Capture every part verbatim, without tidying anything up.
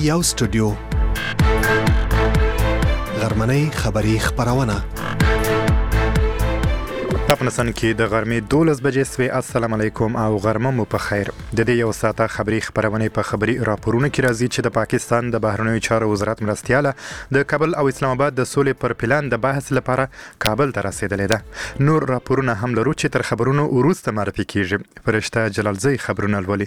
یو سټوډیو غرمنۍ خبری خبرونه افغانستان کې د غرمې دولس بجې سوي. السلام علیکم او غرمه مو په خیر. د دې یو ساعته خبری خبرونه په خبری راپورونه کې راځي چې د پاکستان د بهرنیو چارو وزارت مرستياله د کابل او اسلام آباد د سولې پر پلان د بحث لپاره کابل ته رسیدلې ده. نور راپورونه هم لرو چې تر خبرونو وروسته معرفي کیږي. فرشته جلالزی خبرونه لولي.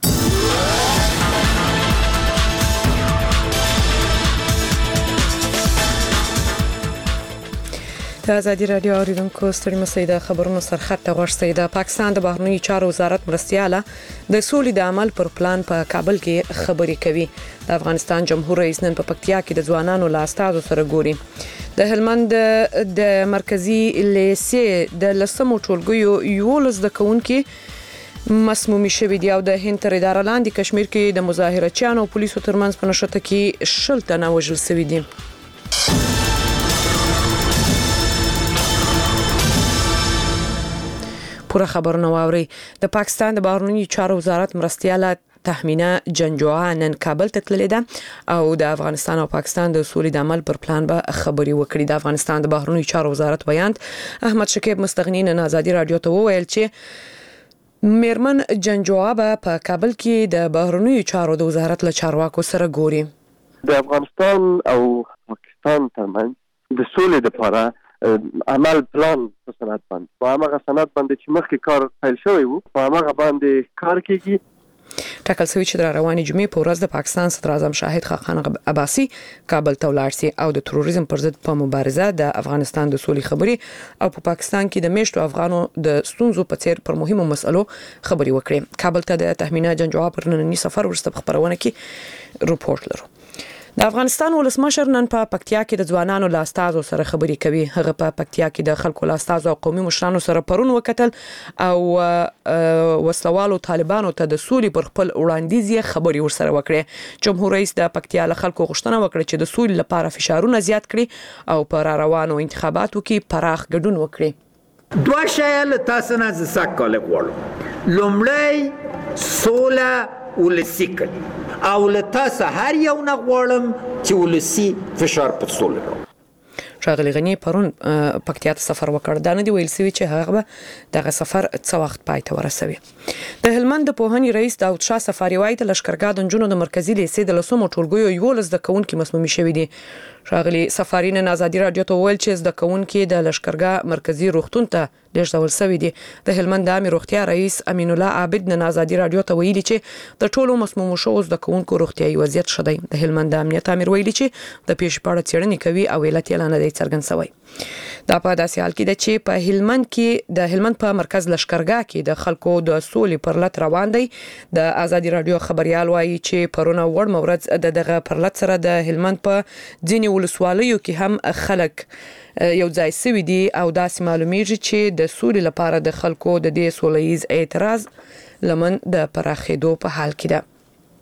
د ازادي رادیو اوریدونکو ستړي مسئ د خبرونو سرخط ته غوښتي. د پاکستان د بهرنیو چارو وزارت مرستياله د سولې د عمل پر پلان په کابل کې خبري کوي. د افغانستان جمهور رئیس نن په پکتیا کې د ځوانانو له استادو سره ګوري. د هلمند د مرکزی لیسې د لسمو ټولګیو یولس د کونکو مسمومي شوی دی او د هند تر اداره لاندې کشمیر کې د مظاهرچیانو او پولیسو ترمنځ په نښته کې شل تنه وژل شوي دي. پوره خبرونه واوري. د پاکستان د بهرنیو چارو وزارت مرستياله تحمینه جنجوعه نن کابل ته تللې ده او د افغانستان او پاکستان د سولې د عمل پر پلان به خبري وکړي. د افغانستان د بهرنیو چارو وزارت بیان احمد شکیب مستغنی نن ازادي رادیو ته وویل چې میرمن جنجوعه به په کابل کې د بهرنیو چارو د وزارت له چارواکو سره ګوري. د افغانستان او پاکستان ترمنځ د سولې لپاره عمل پلان په سند باندې په هغه سند باندې چې مخکې کار پیل شوی وو په هغه باندې کار کیږي. ټاکل شوی چې د رواني جمعې په ورځ د پاکستان صدر اعظم شاهد خاقان عباسي کابل ته ولاړ شي او د تروریزم پر ضد په مبارزه د افغانستان د سولې خبري او په پاکستان کې د میشتو افغانو د ستونزو په څیر پر مهمو مسلو خبري وکړي. کابل ته د تحمینه جنجوعه پر نننی سفر ورسته خبرونه کې رپورت لرو. د افغانستان ولسمشر نن په پکتیا کې د ځوانانو له استادو سره خبري کوي. هغه په پکتیا کې د خلکو له استادو او قومي مشرانو سره پرون وکتل او وسلوالو طالبانو ته د سولې پر خپل وړاندیز خبري ورسره وکړي. جمهور رئیس د پکتیا له خلکو غوښتنه وکړه چې د سولې لپاره فشارونه زیات کړي او پر روانو انتخاباتو کې پراخ ګډون وکړي. دوه شیان تاسو نه زسک کول غواړم. لومړی سوله ولسی کړي او لته سحر یو نه غواړم چې ولسی فشار په سولې راو. شاغلی غنی پرون پکتیا ته سفر وکړ. دا نه دی ویل سوي چې هغه دغه سفر څه وخت پای ته ورسوي. د هلمند د پوهنې رئیس داود شاه سفاری وایي د لشکرګاه د جنونو د مرکزی لیسې د لسمو ټولګیو یولس د کونکو مسمومي شوی دي. شاغلی سفاری نن ازادي رادیو ته ویل چې د کونکو د لشکرګاه مرکزی روغتون ته لېږدول شوی دي. د هلمند د عامه روغتیا رئیس امین الله عابد نن ازادي رادیو ته ویلي چې د ټولو مسمومو شوو د کونکو روغتیايي وضعیت ښه دی. د هلمند د امنیت امیر ویلي چې د پیښې په اړه څېړنې کوي او علت یې نه دی څرګند شوی. دا په داسې حال کې ده چې په هلمند کې د هلمند په مرکز لشکرګاه کې د خلکو د سولې پرلط روان دی. د ازادي رادیو خبريال وایي چې پرونه وړ مورز د دغه پرلط سره د هلمند په ځینې ولسوالیو کې هم خلک یو ځای سوي دي او داسې معلومیږي چې د سولې لپاره د خلکو د دې سولهییز اعتراض لمن د پراخېدو په حال کې ده.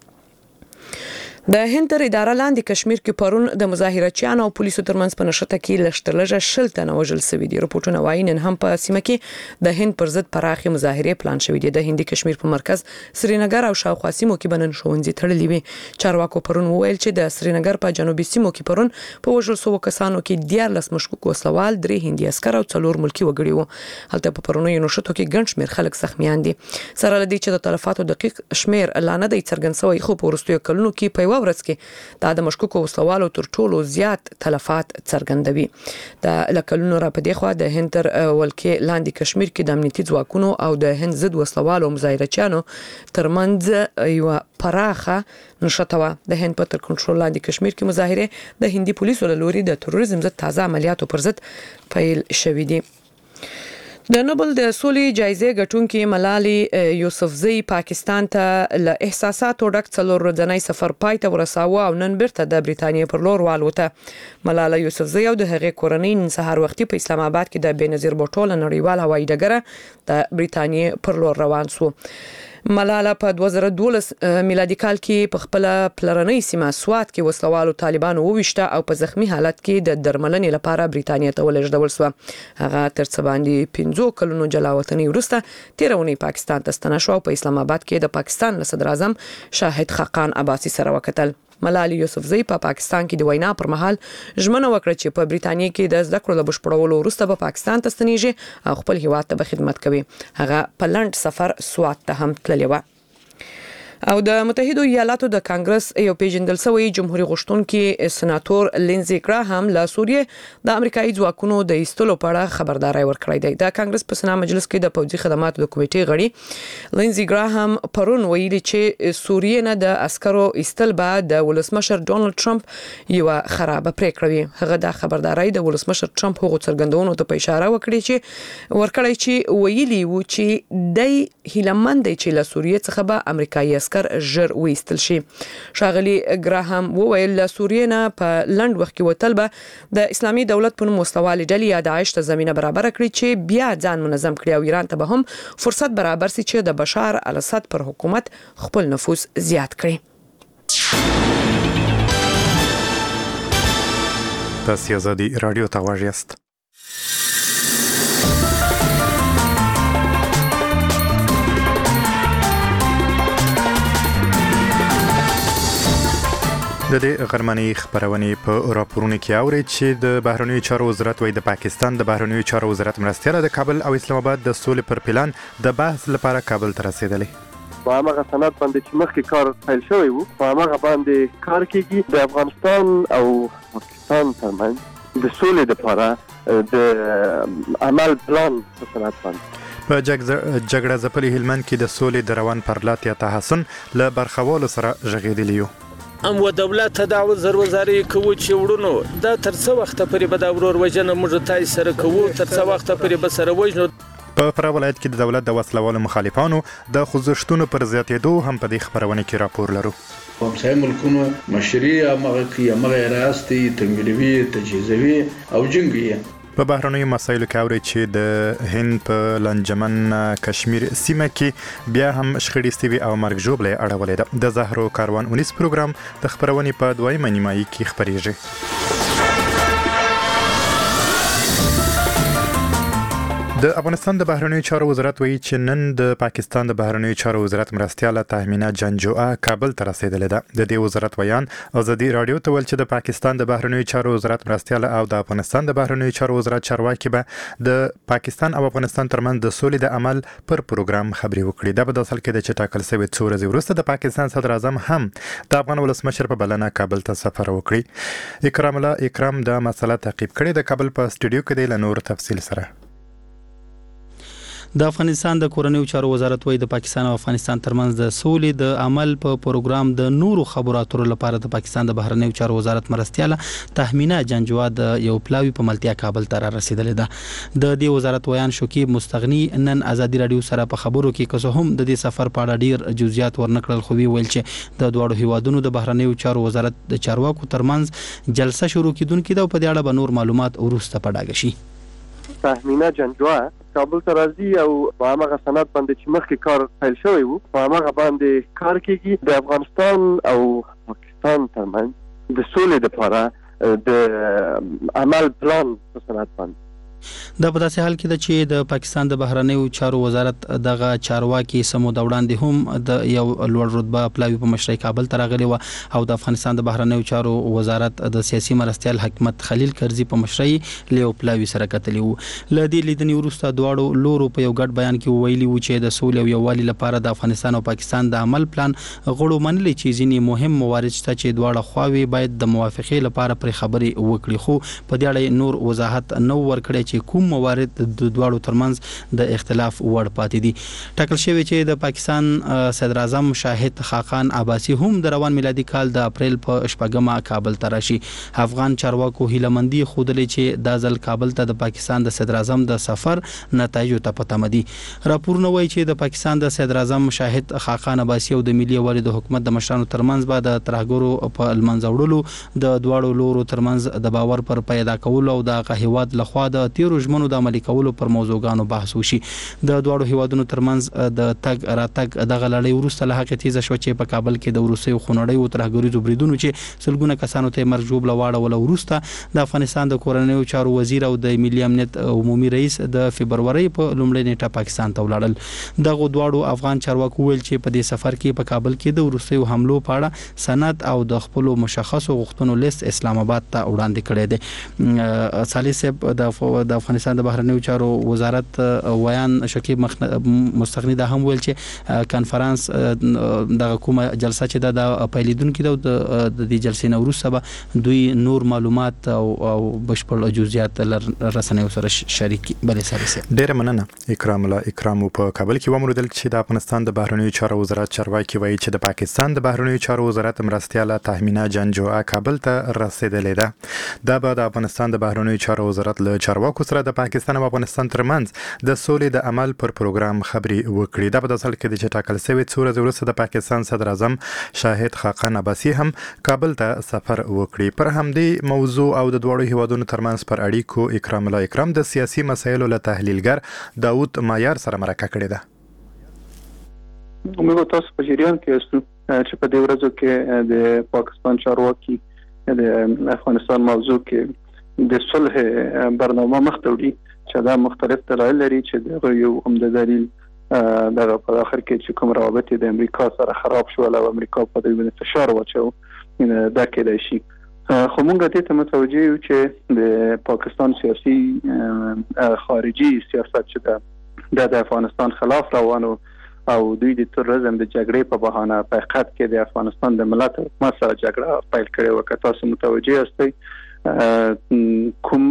د هند تر اداره لاندې کشمیر کې پرون د مظاهرچیانو او پولیسو ترمنځ په نښته کې لشترلږه شل تنه وژل شوي دي. رپورټونه وایي نن هم په سیمه کې د هند پر ضد پراخې مظاهرې پلان شوې دي. د هندي کشمیر په مرکز سرینګر او شاوخوا سیمو کې بنن ښوونځي تړلي وي. چارواکو پرون وویل چې د سرینګر په جنوبي سیمو کې پرون په وژل شوو کسانو کې دیارلس مشکوک وسلوال، درې هندي عسکر او څلور ملکي وګړي وو. هلته په پرونیو نښتو کې ګڼ شمېر خلک زخمیان دي. سره له دې چې د تلفاتو دقیق شمېر لا نه دی څرګند شوی، خو په وروستیو کلونو کې په یوه ورځ کې دا د مشکوکو وسلوالو تر ټولو زیات تلفات څرګندوي. د لکلونو را په دی خوا د هند تر ولکې لاندې کشمیر کې د امنیتي ځواکونو او د هند ضد وسلوالو مظاهرچیانو ترمنځ یو پراخه نښته وه. د هند په تر کنټرول لاندې کشمیر کې مظاهرې د هندي پولیسو له لوري د تروریزم ضد تازه عملیاتو پر ضد پیل شوي دي. د نوبل د سولې جایزې ګټونکې ملالۍ یوسفزۍ پاکستان ته له احساساتو ډک څلور ورځنی سفر پای ته ورساوه او نن بیرته د بریتانیا پر لور والوته. ملالۍ یوسفزۍ او د هغې کورنۍ نن سهار وختي په اسلام آباد کې د بېنظیر بوټو له نړیوال هوایي ډګره د بریتانیا پر لور روان شو. ملاله په دوه زره دولس میلادي کال کې په خپل پلرنۍ سیمه سوات کې وسلوالو طالبانو وويشته او په زخمی حالت کې د درملنې لپاره بریتانیا ته ولېږدول شو. هغه تر څه باندې پنځه کلونو جلاوطنۍ وروسته تیرونی پاکستان ته ستنه شو او په اسلام آباد کې د پاکستان صدر اعظم شاهد خاقان عباسي سره وکتل. ملالۍ یوسفزۍ په پا پاکستان کې د وینا پر مهال ژمنه وکړه چې په بریتانیا کې د زده کړو د بشپړولو وروسته به پاکستان ته ستنیږي او خپل هیواد ته به خدمت کوي. هغه په لنډ سفر سوات ته هم تللی و. او د متحده ایالاتو د کانګرس یو پیژندل شوی جمهوریت غوښتونکي سناتور لینزی ګراهام له سوریې د امریکایي ځواکونو د ایستلو په اړه خبرداري ورکړې ده. د کانګرس په سنا مجلس کې د پوځي خدماتو د کمیټې غړي لینزی ګراهام پرون ویلي چې سوریې نه د عسکرو ایستل به د ولسمشر ډونالد ټرمپ یو خراب پریکړه وي. هغه د خبرداري د ولسمشر ټرمپ هغو څرګندونو ته په اشاره وکړي چې ورکړی چې ویلي و چې د هیلمند چې له سوریې څخه به امریکایي عسكر ژر وېستل شي. شاغلي ګراهام وویل له سوریې نه په لنډ وخت کې وتل به د اسلامي دولت په نوم مستوالي ډلې یا داعش ته زمينه برابر کړي چې بیا ځان منظم کړي او ایران ته به هم فرصت برابر سي چې د بشار الاسد پر حکومت خپل نفوذ زیات کړي. تاسو آزادي رادیو ته واژیست. د دې غرمنۍ خبرونه په راپورونو کې اوري چې د بهرنیو چارو وزارت وایي د پاکستان د بهرنیو چارو وزارت مرستیال د کابل او اسلام آباد د سولې پر پلان د بحث لپاره کابل ته رسیدلی. په هغه سند باندې چې مخکې کار پیل شوی وو په هغه باندې کار کیږي د افغانستان او پاکستان ترمنځ د سولې لپاره د عمل پلان په سند باندې په جګړه ځپلي هلمند کې د سولې د روان پرلات یا تحسن له برخوالو سره ژغېدلی یو. ام و دولت تداول زر وزاري کوي چې وړونو دا تر څو وخت پورې به د ورور وجنه موږ تای سره کوو تر څو وخت پورې به سره وجنو. په فرا ولایت کې د دولت د وسلوالو مخالفانو د خوځښتونو پر زیاتېدو هم په دې خبرونه کې راپور لرو. همسایه ملکونو مشري هغه کې هغه راستي تمویلوي تجهیزوي او جنګي په بهرنیو مسایلو کې اوري چې د هند په لنجمن کشمیر سیمه کې بیا هم شخړې استوي او مرګ ژوبلې اړولې ده. د زهرو کاروان اونیس پروګرام د خبرونې په دویمه نیمایي کې خبرېږي. د افغانستان د بهرنیو چارو وزارت وایي چې نن د پاکستان د بهرنیو چارو وزارت مرستیاله تهمینه جنجوعه کابل ته رسیدلې ده. د دې وزارت ویان آزادي رادیو ته ویل چې د پاکستان د بهرنیو چارو وزارت مرستیاله او د افغانستان د بهرنیو چارو وزارت چارواکي به د پاکستان او افغانستان ترمنځ د سولې د عمل پر پروګرام خبري وکړي. دا په داسل کې د چې ټاکل شوی څو ورځې وروسته د پاکستان صدر اعظم هم د افغان ولسمشر په بلنه کابل ته سفر وکړي. اکرام الله اکرام د مسله تعقیب کړي د کابل په سټوډیو کې د نور تفصیل سره. د افغانستان د کورنیو چارو وزارت وایي د پاکستان او افغانستان ترمنځ د سولې د عمل په پروګرام د نورو خبرو اترو لپاره د پاکستان د بهرنیو چارو وزارت مرستیاله تهمینه جنجوعه د یو پلاوی په ملتیا کابل ته رسیدلې ده. د دې وزارت ویان شکیب مستغنی نن آزادي رادیو سره په خبرو کې که هم د دې سفر په اړه ډیر جزئیات ورنکړل خو ویل چې د دوه هیوادونو د بهرنیو چارو وزارت د چارواکو ترمنځ جلسه شروع کیدونکې ده او په دې اړه به نور معلومات ورسته پډاګ شي. تهمینه جنجوعه کابل ته راځي او په هغه سند باندې چې مخکې کار پیل شوی وو په هغه باندې کار کیږي د افغانستان او پاکستان ترمنځ د سولې لپاره د عمل پلان په سند باندې. دا په داسې حال کې ده چې د پاکستان د بهرنیو چارو وزارت دغه چارواکي سمو د وړاندې هم د یو لوړ رتبه پلاوی په مشرۍ کابل ته راغلی و او د افغانستان د بهرنیو چارو وزارت د سیاسي مرستیال حکمت خلیل کرزي په مشرۍ له پلاوی سره کتلی وو. ل دې لیدنې وروسته دواړو لورو په یو ګډ بیان کې ویلي وو چې د سولې او یووالي لپاره د افغانستان او پاکستان د عمل پلان غړو منلي چې ځینې مهم موارد شته چې دواړه خواوې باید د موافقې لپاره پر خبرې وکړي خو په دې اړه نور وضاحت نو ورکړي چې کوم موارد د دوړو ترمنځ د اختلاف وړ پاتې دي. ټاکل شوی چې د پاکستان صدر اعظم شاهد خاقان عباسی هم د روان میلادي کال د اپریل په شپږمه کابل ته راشي. افغان چارواکو هیلمندي خودلې چې د ځل کابل ته د پاکستان د صدر اعظم د سفر نتایج ته پته مدي. راپورونه وایي چې د پاکستان د صدر اعظم شاهد خاقان عباسی او د ملي یووالي د حکومت د مشرانو ترمنځ به د ترهګرو په المنځ وړلو د دوړو لورو ترمنځ د باور پر پیدا کولو او د هیواد لخوا د سربېرتیرو ژمنو د عملي کولو پر موضوعګانو بحث وشي. د دواړو هیوادونو ترمنځ د تګ راتګ دغه لړۍ وروسته له هغه تیزه شو چې په کابل کې د روسي خونړۍ او ترهګریزو بریدونو چې سلګونه کسانو ته مرګ ژوبله واړوله وروسته د افغانستان د کورنیو چارو وزیر او د ملي امنیت عمومي رئیس د فبرवरी په لومړۍ نیټه پاکستان ته ولاړل. دغه دواړو افغان چارواکو ویل چې په دې سفر کې په کابل کې د روسي حملو په اړه سند او د خپل مشخصو غوښتنو لیست اسلام آباد ته وړاندې کړی دی. صالح صاحب د افغانستان د بهرنیو چارو وزارت ویان شکیب مستغنی دا هم ویل چې کانفرنس دغه کومه جلسه چې د پیلیدونکو د دې جلسې نو وروسته به دوی نور معلومات او بشپړ جزئیات رسنیو سره شریک بلې سره. ډیره مننه اکرام الله اکرام. په کابل کې وموندل چې د افغانستان د بهرنیو چارو وزارت چارواکي وایي چې د پاکستان د بهرنیو چارو وزارت مرستیاله تهمینه جنجوعه کابل ته رسیدلې ده. دا به د افغانستان د بهرنیو چارو وزارت له چارواکو سره د پاکستان او افغانستان ترمنځ د سولې د عمل پر پروګرام خبري وکړي. دا په داسل کې د ټاکل شوی څو ورځې وروسته د پاکستان صدر اعظم شاهد خاقان عباسي هم کابل ته سفر وکړي. پر همدې موضوع او د دوړو هیوادونو ترمنځ پر اړیکو اکرام الله اکرام د سیاسي مسایلو له تحلیلګر داوود مایار سره مرکه کړې ده. موږ تاسو په جریان کې یو چې په دې ورځو کې د پاکستان چارواکي د افغانستان موضوع کې د صلح برنامه مختوري چې دا مختلف دلایل لري چې دا یو عمده دلیل دغه په اخر کې چې کوم روابط د امریکا سره خراب شو او امریکا په دې باندې فشار واچو دا کېدای شي. خو موږ ته متوجه یو چې د پاکستان سیاسي خارجي سیاست چې د افغانستان خلاف روانو او دوی د تروریزم د جګړې په بهانه په حقیقت کې د افغانستان د ملت حکومت سره جګړه پیل کړې و. که تاسو متوجه یاستئ کوم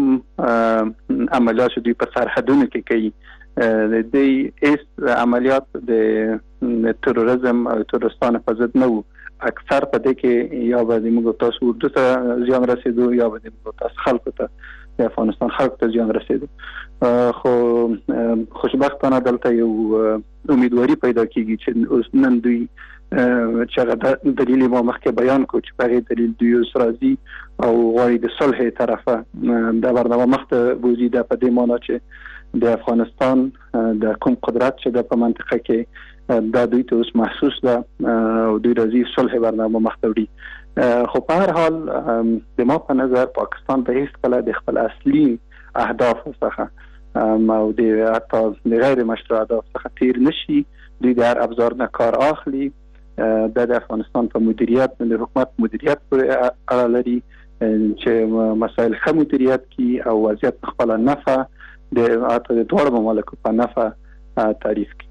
عملیات دوی په سرحدونو کې کوي د دې اس عملیات د تروریزم او تروریستانو په ضد نه وو. اکثر په دې کې یا به د موږ تاسو ورته ته زیان رسیدو یا به د موږ تاسو خلکو ته د افغانستان خلکو ته زیان رسیدو. خو خوشبختانه دلته یو امیدواري پیدا کیږي چې اوس نن دوی چې هغه دلیل ما مخکې بیان کو چې په هغه دلیل دوی اوس راځي او غواړي د صلح طرفه د برنامه مخته بوزي د په دې معنی چې د افغانستان د کوم قدرت چې د په منطقه کې دا دوی ته اوس محسوس ده او دوی راځي صلح برنامه مختوري. خو په هر حال د ما په نظر پاکستان به هیڅ کله د خپل اصلي اهداف څخه او د حتی د غیر مشروع اهداف څخه تیر نشي. دوی د هر ابزار نه کار اخلي. د افغانستان په مدیریت د حکومت مدیریت پورې اړه لري چې مسایل ښه مدیریت کی او وضعیت خپل نفع د اته د ټول مملکت په نفع تعریف کی.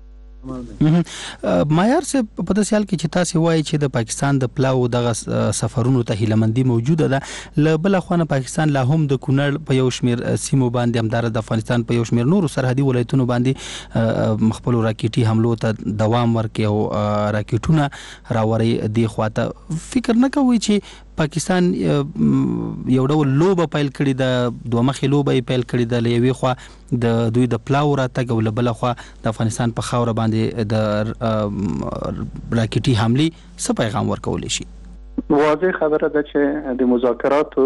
مایار سے په داسې حال کې چې تاسو وایي چې د پاکستان د پلاو دغه سفرونو ته هیلمندي موجوده ده، ل بل خوانه پاکستان لا هم د کونړ په یو شمیر سیمو باندې همدار د افغانستان په یو شمیر نورو سرحدي ولایتونو باندې خپل راکېټي حملو ته دوام ورکړي او راکېټونه راوري دی خواته. فکر نه کوي چې پاکستان یو ډول لوبه پیل کړې ده، دوه مخې لوبه پیل کړې ده، لوي خو د دوی د پلاو راتګ او بل خو د افغانستان په خاور باندې د راکېټي حملي څه پیغام ورکول شي؟ واضح خبره ده چې د مذاکراتو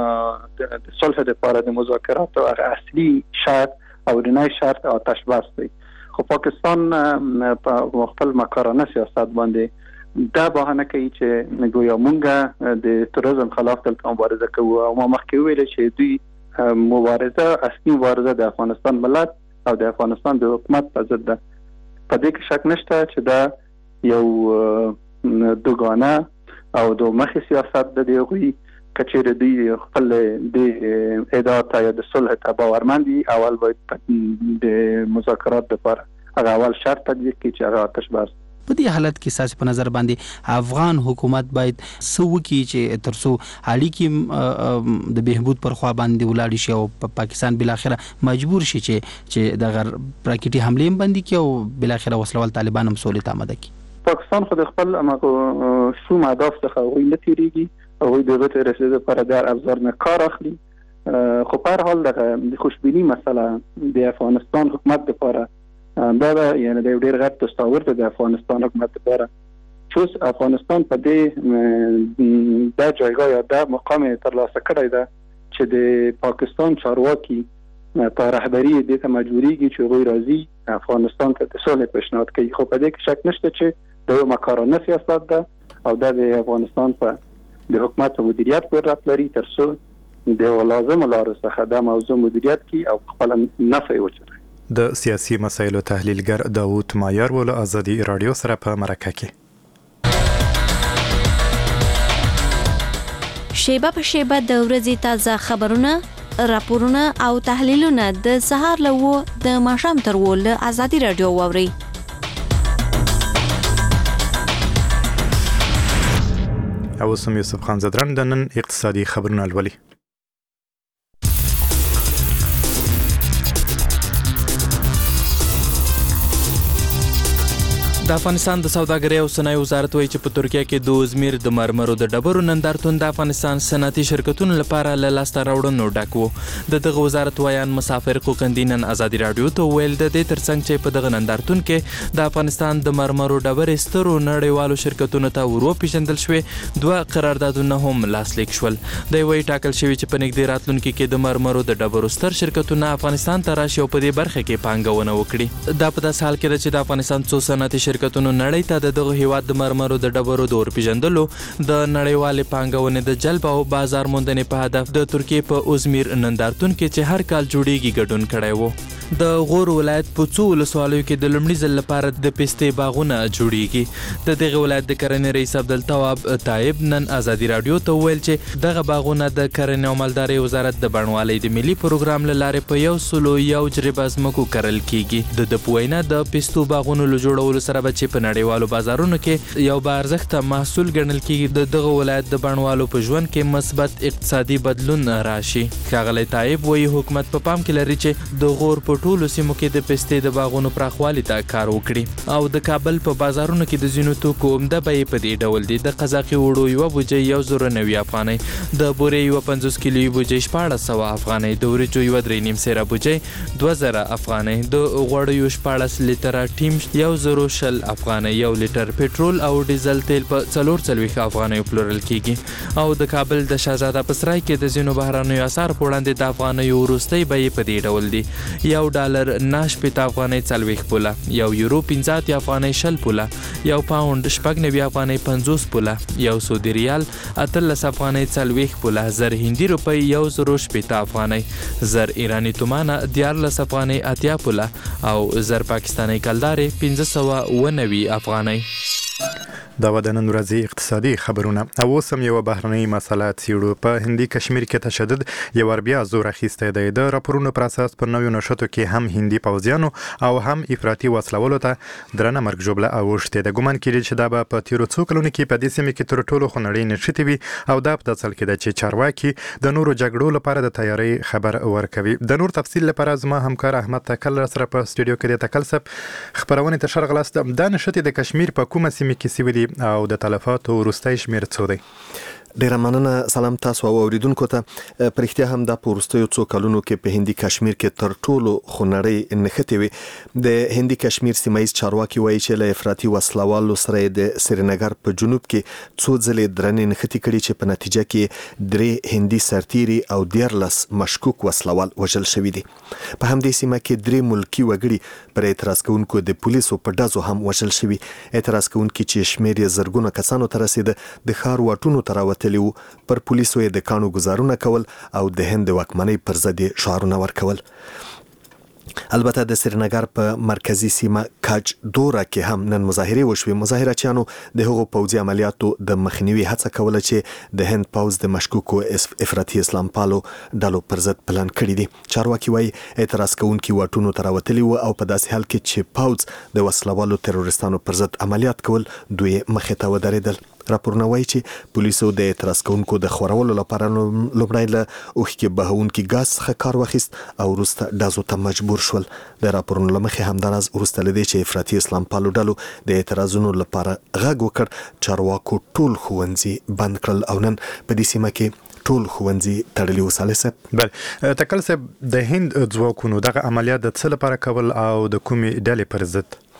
د صلح لپاره د مذاکراتو اصلي شرط او رنای شرط آتش بس دی. خو پاکستان په خپل مکارانه سیاست باندې دا بهانه کوي چې گویا مونږه د تروریزم خلاف دلته مبارزه کوو او ما مخکې ویل چې دوی مبارزه اصلي مبارزه د افغانستان ملت او د افغانستان د حکومت په ضد ده. په دې کې شک نشته چې دا یو دوګانه او دوه مخې سیاست د دوی کچېره دی خپل د ادعا ته یا د صلح ته باورمندي. اول باید د مذاکرات لپاره هغه اول شرط تطبیق کړي چې هغه آتش بس. په دې حالت کې ساس په نظر باندې افغان حکومت باید سو کی چې ترسو اړیکې د بهبود پر خوا باندې ولاړ شي او پاکستان بل اخره مجبور شي چې چې د غر راکېټي حمله باندې کې او بل اخره وسلوال طالبان هم سولې ته آماده کی. پاکستان خو د خپل امغه شو مهدف څخه وی نه تیریږي او د دغه رسیدو لپاره د ابزار نه کار اخلي. خو په هر حال د خوشبینی مسله د افغانستان حکومت لپاره دا دا یعنی د ډیر غټ تصور د افغانستان حکومت لپاره چې افغانستان په دې د جایګاه یا د مقام ترلاسه کړی ده چې د پاکستان چارواکي په رهبری د ته مجبوريږي چې غوي راځي افغانستان ته د صلح پیشنهاد کوي. خو په دې کې شک نشته چې د یو مکارانه سیاست ده او د افغانستان په د حکومت او مدیریت قدرت لري تر څو د لازم لارو څخه د موضوع مدیریت کی او خپل نفع وچلوي. د سیاسي مسایلو تحلیلګر داوود مایار ول ازادي رادیو سره په مرکه کې شیبه په شیبه د ورځې تازه خبرونه، راپورونه او تحلیلونه د سهار له و د ماښام تر و له ازادي رادیو واوري. او سم یوسف خان زدران د نن اقتصادي خبرونه لولي. د افغانستان د سوداګرۍ او صنایع وزارت وایي چې په ترکیه کې د ازمیر د مرمرو د ډبرو نندارتون د افغانستان صنعتي شرکتونو لپاره له لاسته راوړنو ډک و. د دغه وزارت وایان مسافر حقوقندي نن ازادي رادیو ته ویل د دې ترڅنګ چې په دغه نندارتون کې د افغانستان د مرمرو ډبرې سترو نړیوالو شرکتونو ته ورو پیژندل شوې، دوه قراردادونه هم لاسلیک شول. د وایي ټاکل شوی چې په نږدې راتلونکي کې د مرمرو د ډبرو ستر شرکتونه افغانستان ته راشي او په دې برخه کې پانګونه وکړي. دا په داسې حال کې ده چې د افغانستان څو صنعتي شرکتونو نړۍ ته د دغه هیواد د مرمرو د ډبرو د ورپېژندلو د نړیوالې پانګونې د جلب او بازار موندنې په هدف د ترکیې په ازمیر نندارتون کې چې هر کال جوړیږي ګډون کړی و. د غور ولایت په څو ولسوالیو کې د لومړي ځل لپاره د پستې باغونه جوړیږي. د دغه ولایت د کرنې رئیس عبدالتواب طایب نن ازادي رادیو ته ویل چې دغه باغونه د کرنې او مالدارۍ وزارت د بڼوالۍ د ملي پروګرام له لارې په یو سلو یو جریبه ځمکو کرل کیږي. د د پوینا د پستو باغونو له جوړولو سره به چې په نړیوالو بازارونو کې یو با ارزښته محصول ګڼل کیږي، د دغه ولایت د بڼوالو په ژوند کې مثبت اقتصادي بدلون راشي. ښاغلی طایب وایي حکومت په پام کې لري چې د غور په ټولو سیمو کې د پستې د باغونو پراخوالي ته کار وکړي او د کابل په بازارونو کې د ځینو توکو عمده بیې په دې ډول دي. د قزاقي وړو یوه بوجۍ یو زره نوي افغانۍ، د بورې یوه پنځوس کیلوي بوجۍ شپاړس سوه افغانۍ، د وریجو یوه درې نیم سیره بوجۍ دوه زره افغانۍ، د غوړیو شپاړس لیټره ټیم یو زرو شل افغانۍ، یو لیټر پټرول او ډیزل تیل په څلور څلوېښت افغانیو پلورل کیږي. او د کابل د شهزاده په سرای کې د ځینو بهرنیو اسعارو په وړاندې د افغانیو وروستۍ بیې په دې ډول دي: یو ډالر نه شپېته افغانۍ څلوېښت پوله، یو یورو پنځه اتیا افغانۍ شل پوله، یو پاونډ شپږ نوي افغانۍ پنځوس پوله، یو سعودي ریال اتلس افغانۍ څلوېښت پوله، زر هندي روپۍ یو زرو شپېته افغانۍ، زر ایراني تومانه دیارلس افغانۍ اتیا پوله او زر پاکستاني کلدارې پنځه سوه اوه نوي افغانۍ. دا و د نن ورځې اقتصادي خبرونه. او اوس هم یوه بهرنۍ مسله څیړو. په هندي کشمیر کې تشدد یو ور بیا زور اخیستی دی. د راپورونو پر اساس په نویو نښتو کې هم هندي پوځیانو او هم افراطي وسلولو ته درنه مرګ ژوبله اوښتې ده. ګمان کېږي چې دا به په تیرو څو کلونو کې په دې سیمه کې تر ټولو خونړۍ نښتې وي او دا په داسې حال کې ده چې چارواکي د نورو جګړو لپاره د تیارۍ خبر ورکوي. د نور تفصیل لپاره زما همکار احمد تکل را سره په استودیو کې دی. تکل صاحب، خبرونې ته ښه راغلاست. دا نښتې د کشمیر په کومه سیمه کې سوي دي او د تلفاتو وروستی شمیر څو دی؟ ډیره مننه. سلام تاسو او اوریدونکو ته. پرختیا هم د پورستیو څو کلونو کې په هندي کشمیر کې تر ټولو خونړۍ نښتې وي. د هندي کشمیر سیمایي چارواکي وایي چې له افراطي وسلوالو سره د سرینګر په جنوب کې څو ځلې درنې نښتې کړي چې په نتیجه کې درې هندي سرتیري او دیارلس مشکوک وسلوال وژل شوي دي. په همدې سیمه کې درې ملکی وګړي پر اعتراض کوونکو د پولیسو په ډزو هم وژل شوي. اعتراض کوونکي چې شمیر یې زرګونه کسانو ته رسیده، د ښار واټونو ته راوتلي وو. پر پولیسو یې د کاڼو ګزارونه کول او د هند د واکمنۍ پر ضد شعارونه ورکول. البته د سرینګر په مرکزی سیمه کاج دوره کې هم نن مظاهره وشوې. مظاهرچیانو د هغو پوځي عملیاتو د مخنیوي هڅه کوله چې د هند پوځ د مشکوکو افراطي اسلام پالو ډلو پر ضد پلان کړی دي. چارواکي وایي اعتراض کوونکي واټونو ته راوتلي وو او په داسې حال کې چې پوځ د وسلوالو تروریستانو پر ضد عملیات کول، دوی مخې ته ودرېدل. راپورونه وایي چې پولیسو د اعتراض کوونکو د خورولو لپاره لومړی له اوښکې بهونکي ګاز څخه کار واخیست او وروسته ډزو ته مجبور شول. د راپورونو له مخې همداراز وروسته له دې چې افراطي اسلام پالو ډلو د اعتراضونو لپاره غږ وکړ، چارواکو ټول ښوونځي بند کړل او نن په دې سیمه کې ټول ښوونځي تړلي وو. صالح صاحب، بل تکل صاحب، د هند ځواکونو دغه عملیات د څه لپاره کول او د کومې ډلې پر ضد؟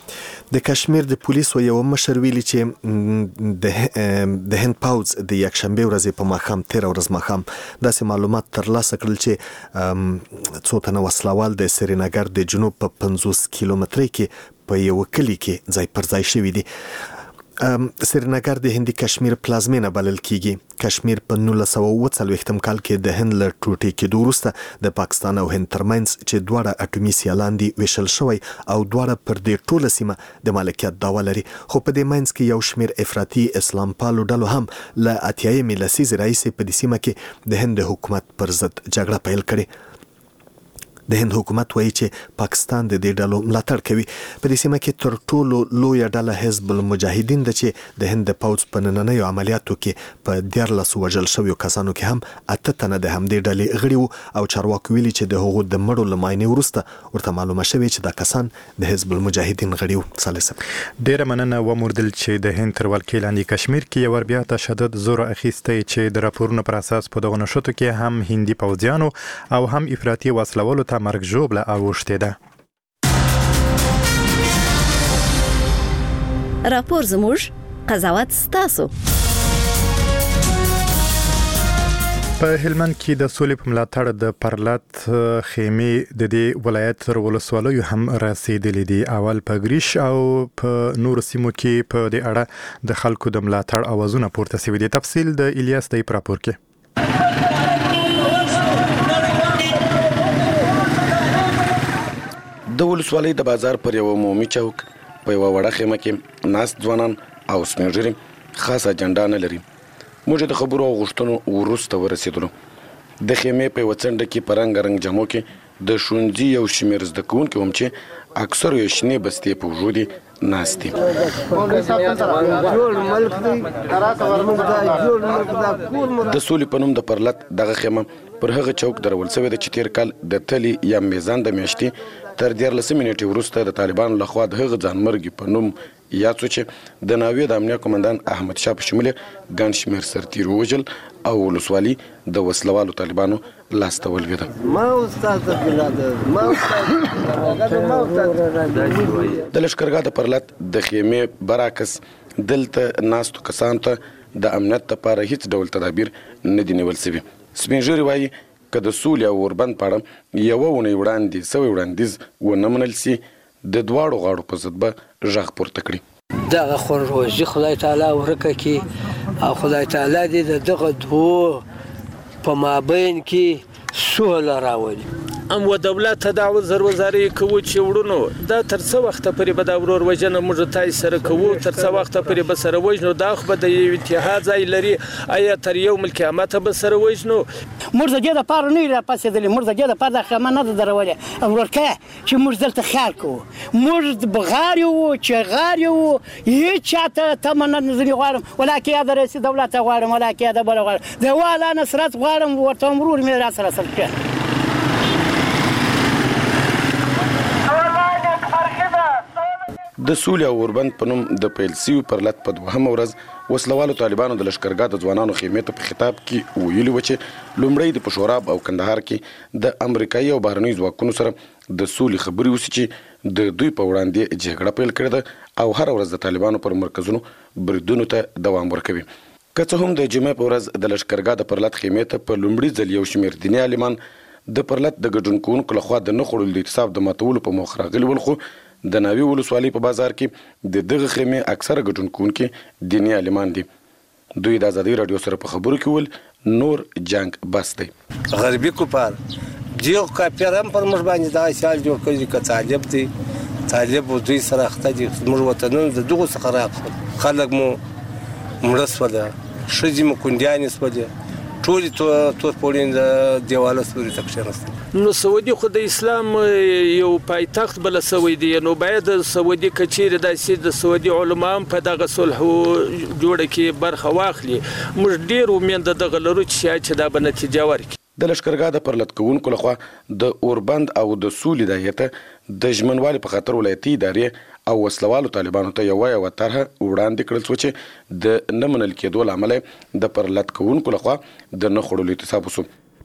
د کشمیر د پولیسو یو مشر ویلي چې د هند پاوز د یکشنبه ورځې په ماښام تیر ورځ ماښام داسې معلومات ترلاسه کړل چې څو تنه وسلوال د سرینګر د جنوب په پنځوس کیلومترۍ کې په یو کلی کې ځای پر ځای شوي دي. سرینګر د هندي کشمیر پلازمینه بلل کیږي. کشمیر په نولس سوه اوه څلوېښتم کال کې د هند له ټوټې کېدو وروسته د پاکستان او هند ترمنځ چې دواړه اټومي سیالان دي ویشل شوی او دواړه پر دې ټوله سیمه د مالکیت دعوه لري. خو په دې منځ کې یو شمېر افراطي اسلام پالو ډلو هم له اتیایمې لسیزې راهیسې په دې سیمه کې د هند حکومت پر ضد جګړه پیل کړې. د هند حکومت وایي چې پاکستان د دې ډلو ملاتړ کوي. په دې سیمه کې تر ټولو لویه ډله حزب المجاهدین ده چې د هند د پوځ په نننیو عملیاتو کې په دیارلسو وژل شویو کسانو کې هم اته تنه د همدې ډلې غړي وو او چارواکو ویلي چې د هغو د مړو له معاینې وروسته ورته معلومه شوې چې دا کسان د حزب المجاهدین غړي وو. ثالثه ډیره مننه وموردل چې د هند تر ولکې لاندې کشمیر کې یو بیا تشدد زور اخیسته چې د راپورونو پر اساس په دغه نشوتو کې هم هندي پوځیانو او هم افراطي وسلوالو مرګ ژوبله اوښتې ده. راپور زموږ قضاوت ستاسو. په هلمند کې د سولې په ملاتړ د پرلت خیمې د دې ولایت تر ولسوالیو هم رسیدلې دي. اول په ګریش او په نورو سیمو کې په دې اړه د خلکو د ملاتړ اوازونه پورته شوي دي. تفصیل د الیاس دی په راپور کې. د ولسوالۍ د بازار پر یو عمومي چوک په یو وړه خیمه کې ناست ځوانان او سپین ږیري خاصه اجنډا نه لري. موږ د خبرو او غوښتنو وروسته ورسېدلو. د خیمې په یوه څنډه کې په رنګ رنګ جامو کې د ښوونځي یو شمېر زده کوونکي هم چې اکثر یې شنې بستې په اوږو دي ناست دي. د سولې په نوم د پرلت دغه خیمه پر هغه چوک درول شوې ده چې تیر کال د تلې یا میزان د میاشتې تر دیارلسمې نیټې وروسته د طالبانو لخوا د هغه ځانمرګي په نوم یاد شو چې د ناوې د امنیه قومندان احمد شاه په شمول ګڼ شمېر سرتیر ووژل او ولسوالي د وسلوالو طالبانو لاسته ولوېده. د لښکرګاه د پرلت د خیمې برعکس دلته ناستو کسانو ته د امنیت لپاره هیڅ ډول تدابیر نه دي نیول شوي. سپین ږیري وایي که د سولې او اوربند په اړه یوه اونۍ وړاندې سوی وړاندیز ونه منل سي د دواړو غاړو په ضد به غږ پورته کړي. دغه خونروژي خدای تعالی ورکه کړي او خدای تعالی دې د دغه دوو په مابین کې سوله راولي. ام و دولت تداول زر وزاري کوو چې وړونو دا تر څو وخت پورې به دا ورور وژنه موږ تای سره کوو تر څو وخت پورې به سره وژنو دا خو به د یو اتحاد ځای لري آیا تر یو ملک قیامت به سره وژنو. موږ د دې لپاره نه را پاسېدلې موږ د دې لپاره د خیمه نه ده درولې ورکه چې موږ دلته خیال کوو موږ بغار یو چې غار یو هیڅ چاته تمه نه نظري غواړم ولکه یا د رئیس دولت غواړم ولکه یا د بل غواړم د والا نصرت غواړم ورته مرور مې را سره سره کړ. د سولې او اوربند په نوم د پیل سوي پرلت په دوهمه ورځ وسلوالو طالبانو د لښکرګاه د ځوانانو خیمې ته په خطاب کې ویلي وو چې لومړی د پشوراب او کندهار کې د امریکایي او بهرنیو ځواکونو سره د سولې خبرې وسي چې د دوی په وړاندې جګړه پیل کړې ده او هر ورځ د طالبانو پر مرکزونو بریدونو ته دوام ورکوي. که څه هم د جمعې په ورځ د لښکرګاه د پرلت خیمې ته په لومړي ځل یو شمېر دیني عالمان د پرلت د ګډون کوونکو لخوا د نه خوړلو د اعتصاب د ماتولو په موخه راغلي ول، خو د ناوې ولسوالۍ په بازار کې د دغه خیمې اکثره ګډون کوونکي دیني عالمان دي. دوی د ازادي راډیو سره په خبرو کې ول نور جنگ بس دی. غربي کوپار دیو کاپیرم پر موږ باندې دا سیال جوړ کړی که طالب دی طالب دوی سره اخته دي موږ وطنونه د دغه څخه راغلل خلک مو مړه سوله ښځې مو کونډیانې سولې ټولې تور پوړین د دیواله سوري ته کښېناستل. نو سعودي خو د اسلام یو پایتخت بل سوی دی نو باید سعودي کچېرې داسې د سعودي علما هم په دغه صلح جوړه کې برخه واخلي. موږ ډېر امید دغه لرو چې شاید چې دا به نتیجه ورکړي. د لښکرګاه د پرلت کوونکو لخوا د اوربند او د سولې د هیئته د ژمنوالي په خاطر ولایتي ادارې او وسلوالو طالبانو ته یوه یوه طرحه وړاندې کړل شوه چې د نه منل کېدو له امله د پرلت کوونکو لخوا د نه خوړلو اعتصاب وشو.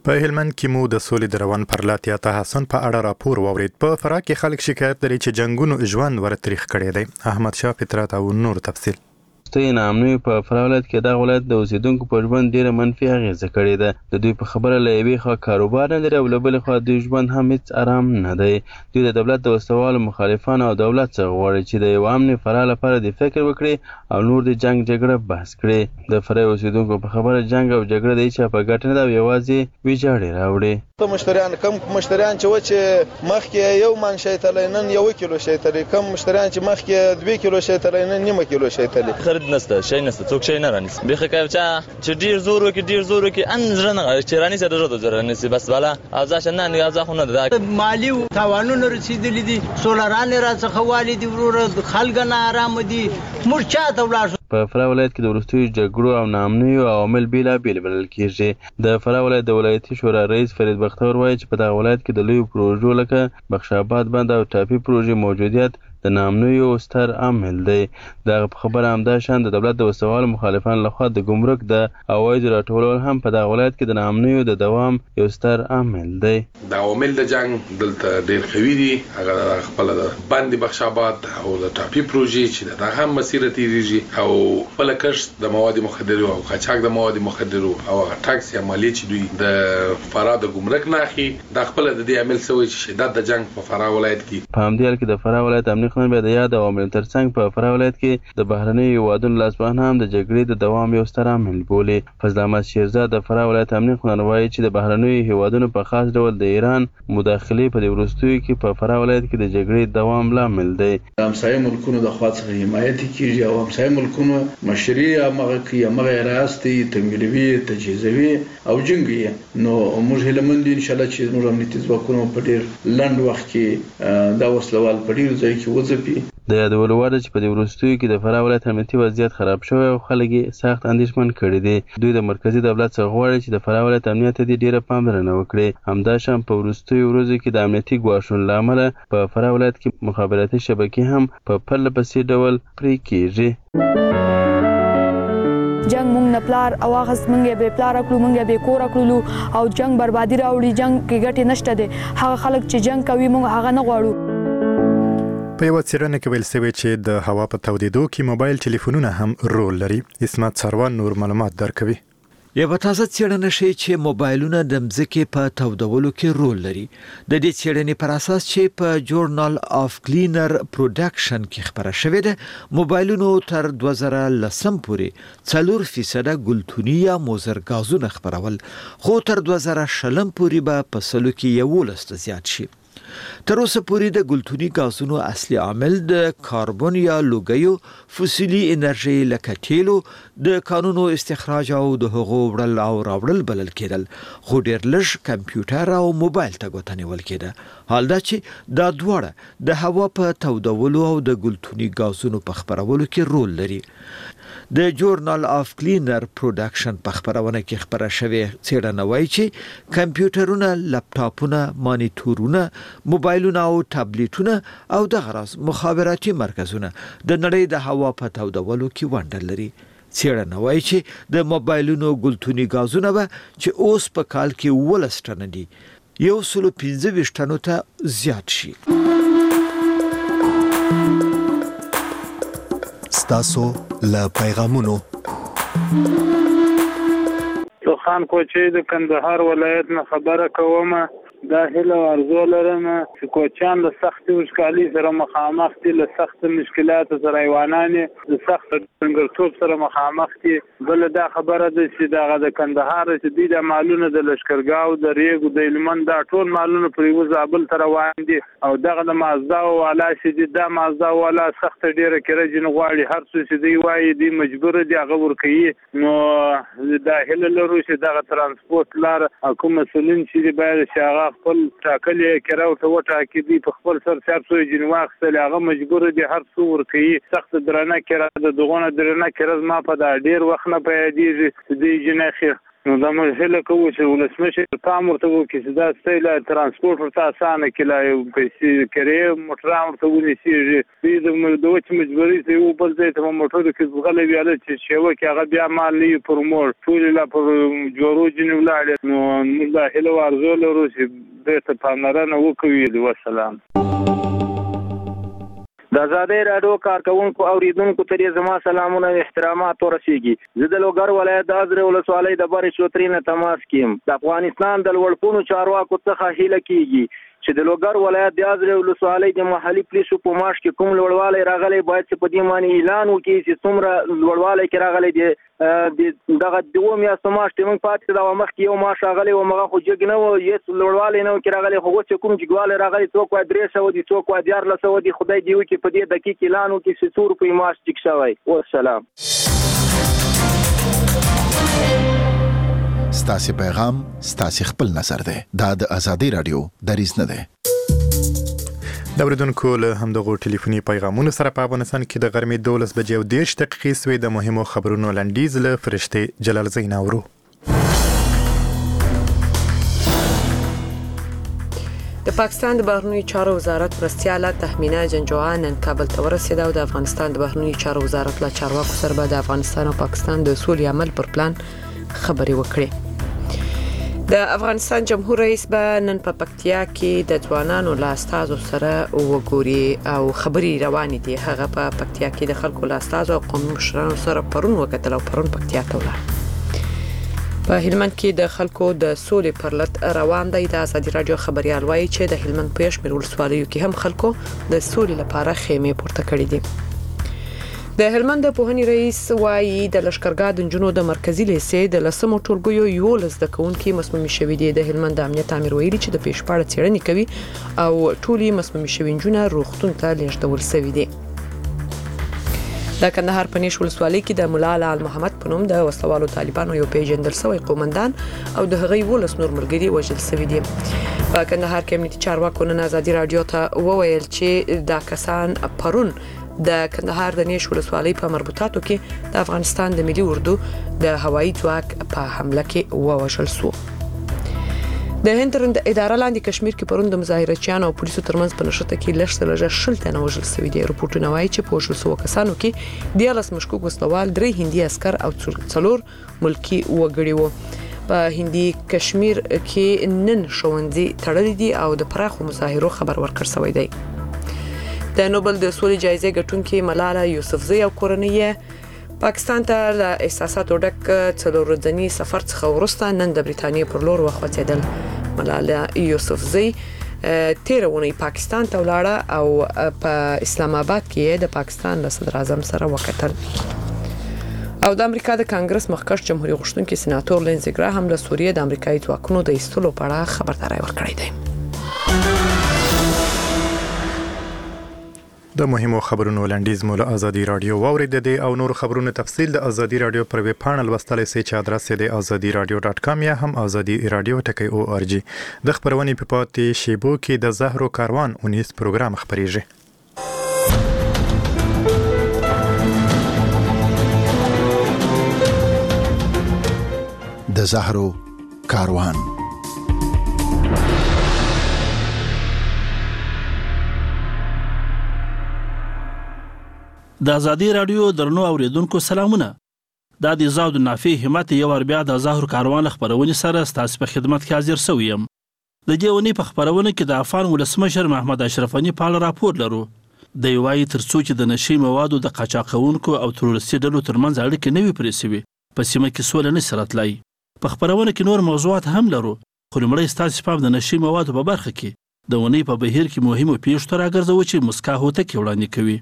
په هلمند کې مو د سولې د روان پر لاتیا تحسن په اړه راپور واورید. په فراه کې خلک شکایت لري چې جنگونو ژوند ورتریخ کړی دی. احمد شاه فطرت او نور تفصیل. ستې نامنوي په فراه ولایت کې دغه ولایت د اوسیدونکو په ژوند ډیره منفي اغیزه کړې ده. د دوی په خبره له یوې خوا کاروبار نه لري او له بلې خوا دوی ژوند هم هیڅ آرام نه دی. دوی د دولت د وسوالو مخالفان او دولت څخه غواړي چې د یو امن فراه لپاره د فکر وکړي او نور د جنگ جګړه بحث کړي. د فراه اوسیدونکو په خبره جنگ او جګړه د هیچا په ګټه نه ده او یوازې ویجاړې راوړي. مشتریان کم مشتریان چې و چې مخکې یو من شی تلی نن یو کیلو شی تلی، کم مشتریان چې مخکې دوه کیلو شی تلی نن نیمه کیلو شی تلی. خرید نسته، شی نسته، څوک شی نه رانیسي. بیخي کوي چې ډیر زور وکړي ډیر زور وکړي ان زړه نه چې رانیسي د زړه زړه رانیسي بس بالا او ځا نه نه ځا خو نه ده. مالی تاوانونه رسیدلي دي، سولران راڅخه والدي ورور خلک نه آرام دي. موږ چاته ولاړ په فراه ولایت کې د وروستیو جګړو او ناامنیو عوامل بېلابېل بلل کېږي. د فراه ولایت د ولایتي شورا رئیس فرید بختور وایي چې په دغه ولایت کې د لویو پروژو لکه بخش آباد بند او ټاپي پروژې موجودیت د ناامنیو ستر عامل دی. دغه په خبره همدا شان د دولت د وسوالو مخالفانو لخوا د ګمرک د عوایدو راټولول هم په دغه ولایت کې د ناامنیو د دوام یو ستر عامل دی. د عوامل د جنگ دلته ډېر قوي دي. هغه خپل د بند بخش آباد او د ټاپي پروژې چې د هم مسیره تیریږي او خپل کښت د مواد مخدره او قاچاق د مواد مخدره او ټاکس یا مالیه چې دوی د فراه د ګمرک نه اخلي د خپل د دې عامل سوی چې شدت د جنگ په فراه ولایت کې. په همدې حال کې د فراه ولایت امنیه خبرونه د یاد عوامل ترڅنګ په فراه ولایت کې د بهرنیو هیوادونو لاسوهنه هم د جګړې د دوام یو ستر عامل بولي. فضل احمد شیرزاد د فراه ولایت امنیه خبرونه وایي چې د بهرنیو هیوادونو په خاص ډول د ایران مداخلې په دې وروستیو کې په فراه ولایت کې د جګړې دوام لامل دی. همسایه ملکونو د خوا څخه حمایت کیږي او همسایه ملکونو مشري هغه کوي هغه راستي تمویلوي تجهیزوي او جنګي. نو موږ هلمند ان شاء الله چې موږ امنیتي ځواکونو په ډېر لنډ وخت کې دا وسلوال په ډېر ځای کې وځپي. د یادولو وړ ده چې په دې وروستیو کې د فراه ولایت امنیتي وضعیت خراب شوی او خلک یې سخت اندېښمن کړي دي. دوی د مرکزي دولت څخه غواړي چې د فراه ولایت امنیت ته ډېره پاملرنه وکړي. همدا شان په وروستیو ورځو کې د امنیتي ګواښونو له امله په فراه ولایت کې مخابراتي شبکې هم په پرله پسې ډول پرې کېږي. جنگ مونږ نه پلار او هغه مونږ به پلار کړو مونږ به کور کړو او جنگ بربادي راوړي. جنگ کې ګټه نشته ده. هغه خلک چې جنگ کوي مونږ هغه نه غواړو. په یو څېړنه کې ویل شوی چې د هوا په تودېدو کې موبایل ټلیفونونه هم رول لري. اسمت سروان نور معلومات درکوي. یوه تازه څېړنه ښیي چې موبایلونه د مځکې په تودولو کې رول لري. د دې څېړنې پر اساس چې په جورنال اف کلینر پروډکشن کې خبره شوې ده موبایلونو تر دوه زره لسم پورې څلور فیصده ګلتوني یا موزر غازونه خبرول، خو تر دوه زره شلم پورې به په سلو کې یولس ته زیات شي. تر اوسه پورې د ګلتوني غازونو اصلي عامل د کاربن یا لوګیو فوسیلي انرژي لکه تیلو د کانونو استخراج او د هغو وړل او راوړل بلل کېدل، خو ډېر لږ کمپیوټر او موبایل ته ګوته نیول کېده. حال دا چې دا دواړه د هوا په تودولو او د ګلتوني غازونو په خپرولو کې رول لري. د جورنال اف کلینر پروډکشن په خبرونه کې خبره شوې څېړنه وایي چې کمپیوټرونه، لپټاپونه، مانیټورونه، موبایلونه او ټابلیټونه او دغه راز مخابراتي مرکزونه د نړۍ د هوا په تودولو کې ونډه لري. څېړنه وایي چې د موبایلونو ګلتوني غازونه به چې اوس په کال کې اوولس ټنه دي یو سلو پنځه ویشت ټنو ته زیات شي. ستاسو له پیغامونو تو خان کوچي د کندهار ولایت نه خبره کوم. دا هله ارزو لرم چې کوچان له سخت وشکالي سره مخامخ دي، له سخت مشکلات سره ایوانان د سخت څنګهتوب سره مخامخ دي. بل دا خبره ده چې دا د کندهار چې دی د مالونو د لشکرګاو د ریګو د علمن دا ټول مالونو پر یو ځابل تر روان دي او دغه د مازدا والا چې دی د مازدا والا سخت ډیره کړي نه غواړي. هر څه چې دی وایي دی مجبور دي هغه ورکوي. نو دا هله لرو چې دغه ترانسپورت لار حکومت مسولین چې باید شاغه خپل ټاکلې کراو ته وټاکي دي په خپل سر چار سو جنوا خپل هغه مجبور دي هر څو ورکوي. سخت درنه کرا د دغونه درنه کرا ما په دا ډیر وخت نه پیدا دي د جنخه نو دا موږ هله کوو چې ولسمشر پام ورته وکړي چې دا ستایله ترانسپورټ ورته اسانه کړي لا یو پیسې کرې موټران ورته ونیسېږي دوی د وچې مجبوري ته یو بل ځای ته په موټرو کې غلی ویاله چې شیوه کې هغه بیا مال نه وي پر موړ ټولې لا پر جوړو ځینې ولاړې نو موږ دا هیله او ارزو لرو چې بیرته پاملرنه وکړو. وسلام. د آزادۍ راډیو کارکونکو او اوریدونکو ته زما سلامونه او احترامات ورسیږي. زه د لوګر ولایت د ازرې ولسوالۍ د برې چوترې نه تماس کیم. د افغانستان د لوړپوړو چارواکو څخه هیله کیږي چې د لوګر ولایت د ازرې ولسوالۍ د محلي پولیسو په ماش کې کوم لوړوالی راغلی باید چې په دې باندې اعلان وکړي چې څومره لوړوالی کې راغلی دی. دغه دوه میاشتې ماش چې موږ پاتې دا مخکې یو ماش راغلی و مغه خو جګ نه و هېڅ لوړوالی نه و کې راغلی خو اوس چې کوم جګوالی راغلی څوک وایي درې سوه دي څوک وایي دیارلس سوه دي. خدای دې وکړي په دې دقیق اعلان وکړي چې څو روپۍ ماش جګ شوی. والسلام. ستاسو پیغام ستاسو خپل نظر دی. دا د ازادي رادیو دریځ نه دی. د اوریدونکو له همدغو ټلیفوني پیغامونو سره په افغانستان کې د غرمې دولس بجې او دېرش دقیقې سوې د مهمو خبرونو لنډیز له فرشتې جلال زین اورو. د پاکستان د بهرنیو چارو وزارت مرستیاله تهمینه جنجوعه نن کابل ته ورسېده او د افغانستان د بهرنیو چارو وزارت له چارواکو سره به د افغانستان او پاکستان د سولې عمل پر پلان خبرې وکړي. د افغانستان جمهور رئیس به نن په پکتیا کې د ځوانانو له استازو سره وګوري او خبرې روانې دي. هغه په پکتیا کې د خلکو له استازو او قومي مشرانو سره پرون وکتل او پرون پکتیا ته ولاړ. په هلمند کې د خلکو د سولې پر لټ روان دی. د ازادي رادیو خبريال وایي چې د هلمند په شمېر ولسوالیو کې هم خلکو د سولې لپاره خیمې پورته کړې دي. د هلمند د پوهنې رئیس وایي د لشکرګاه د جنونو د مرکزی لیسې د لسمو ټولګیو یو لس د کونکي مسموم شوی دي. د هلمند د امنیت امیر ویلي چې د پیشپاړه څېړنې کوي او ټولي مسموم شوی جنونه روغتون ته لیږدول شوی دي. د کندهار په نیش ولسوالۍ کې د مولا لال محمد په نوم د وسلوالو طالبانو یو پیژندل شوی قومندان او د هغې ولس نور ملګري وژل شوي دي. په کندهار کې امنیتي چارواکو نن ازادي رادیو ته وویل چې دا کسان پرون د کندهار د نیش ولسوالۍ په مربوطاتو کې د افغانستان د ملي اردو د هوایي ځواک په حمله کې ووژل شو. د هند تر اداره لاندې کشمیر کې پرون د مظاهرچیانو او پولیسو ترمنځ په نښته کې لږ څه لږه شل تنه وژل شوي دي. رپورټونه وایي چې په وژل شوو کسانو کې دیارلس مشکوک وسلوال، درې هندي عسکر او څلور ملکي وګړي وو. په هندي کشمیر کې نن ښوونځي تړلي دي او د پراخو مظاهرو خبر ورکړ شوی دی. د نوبل د سولې جایزې ګټونکې ملاله یوسفزۍ او کورنۍ پاکستان ته له احساساتو ډک څلور ورځني سفر څخه وروسته نن د بریتانیې پر لور وخوځېدل. ملاله یوسفزۍ تېره اونۍ پاکستان ته ولاړه او په اسلام آباد کې د پاکستان له صدر اعظم سره وکتل. او د امریکا د کانګرس مخکښ جمهوریت غوښتونکي سېناتور لینزي ګراهام له سوریې د امریکایي ځواکونو د ایستلو په اړه خبرداری ورکړی دی. د مهمو خبرونو لنډیز مو له ازادي رادیو واوریدئ او نور خبرونو تفصیل د ازادي رادیو پر ویب پاڼه لوستلی سئ چې ادرس یې د ازادي رادیو ډاټ کام یا هم ازادي رادیو ټکی او ار جی. د خبرونې په پاتې شیبو کې د زهرو کاروان اونیز پروګرام خبرېږي. د زهرو کاروان. د ازادي رادیو درنو اوریدونکو سلامونه. دا د زاود نافي همت یو ور بیا د زهرو کاروان خبرونه سره ستاسو په خدمت کې حاضر شوم. د دې ونی په خبرونه کې د افغان ولسمشر محمد اشرف غنی په اړه راپور لرو. د یوای ترڅو چې د نشي موادو د قاچاقونکو او تروریستي ډلو ترمنځ اړیکې نوي پرېسوي په سیمه کې سوله نه سرتلای. په خبرونه کې نور موضوعات هم لرو. خو لمړی ستاسو په د نشي موادو په برخه کې د ونی په بهیر کې مهمه پیښه راګرځو چې مسکا هوته کې وړاندې کوي.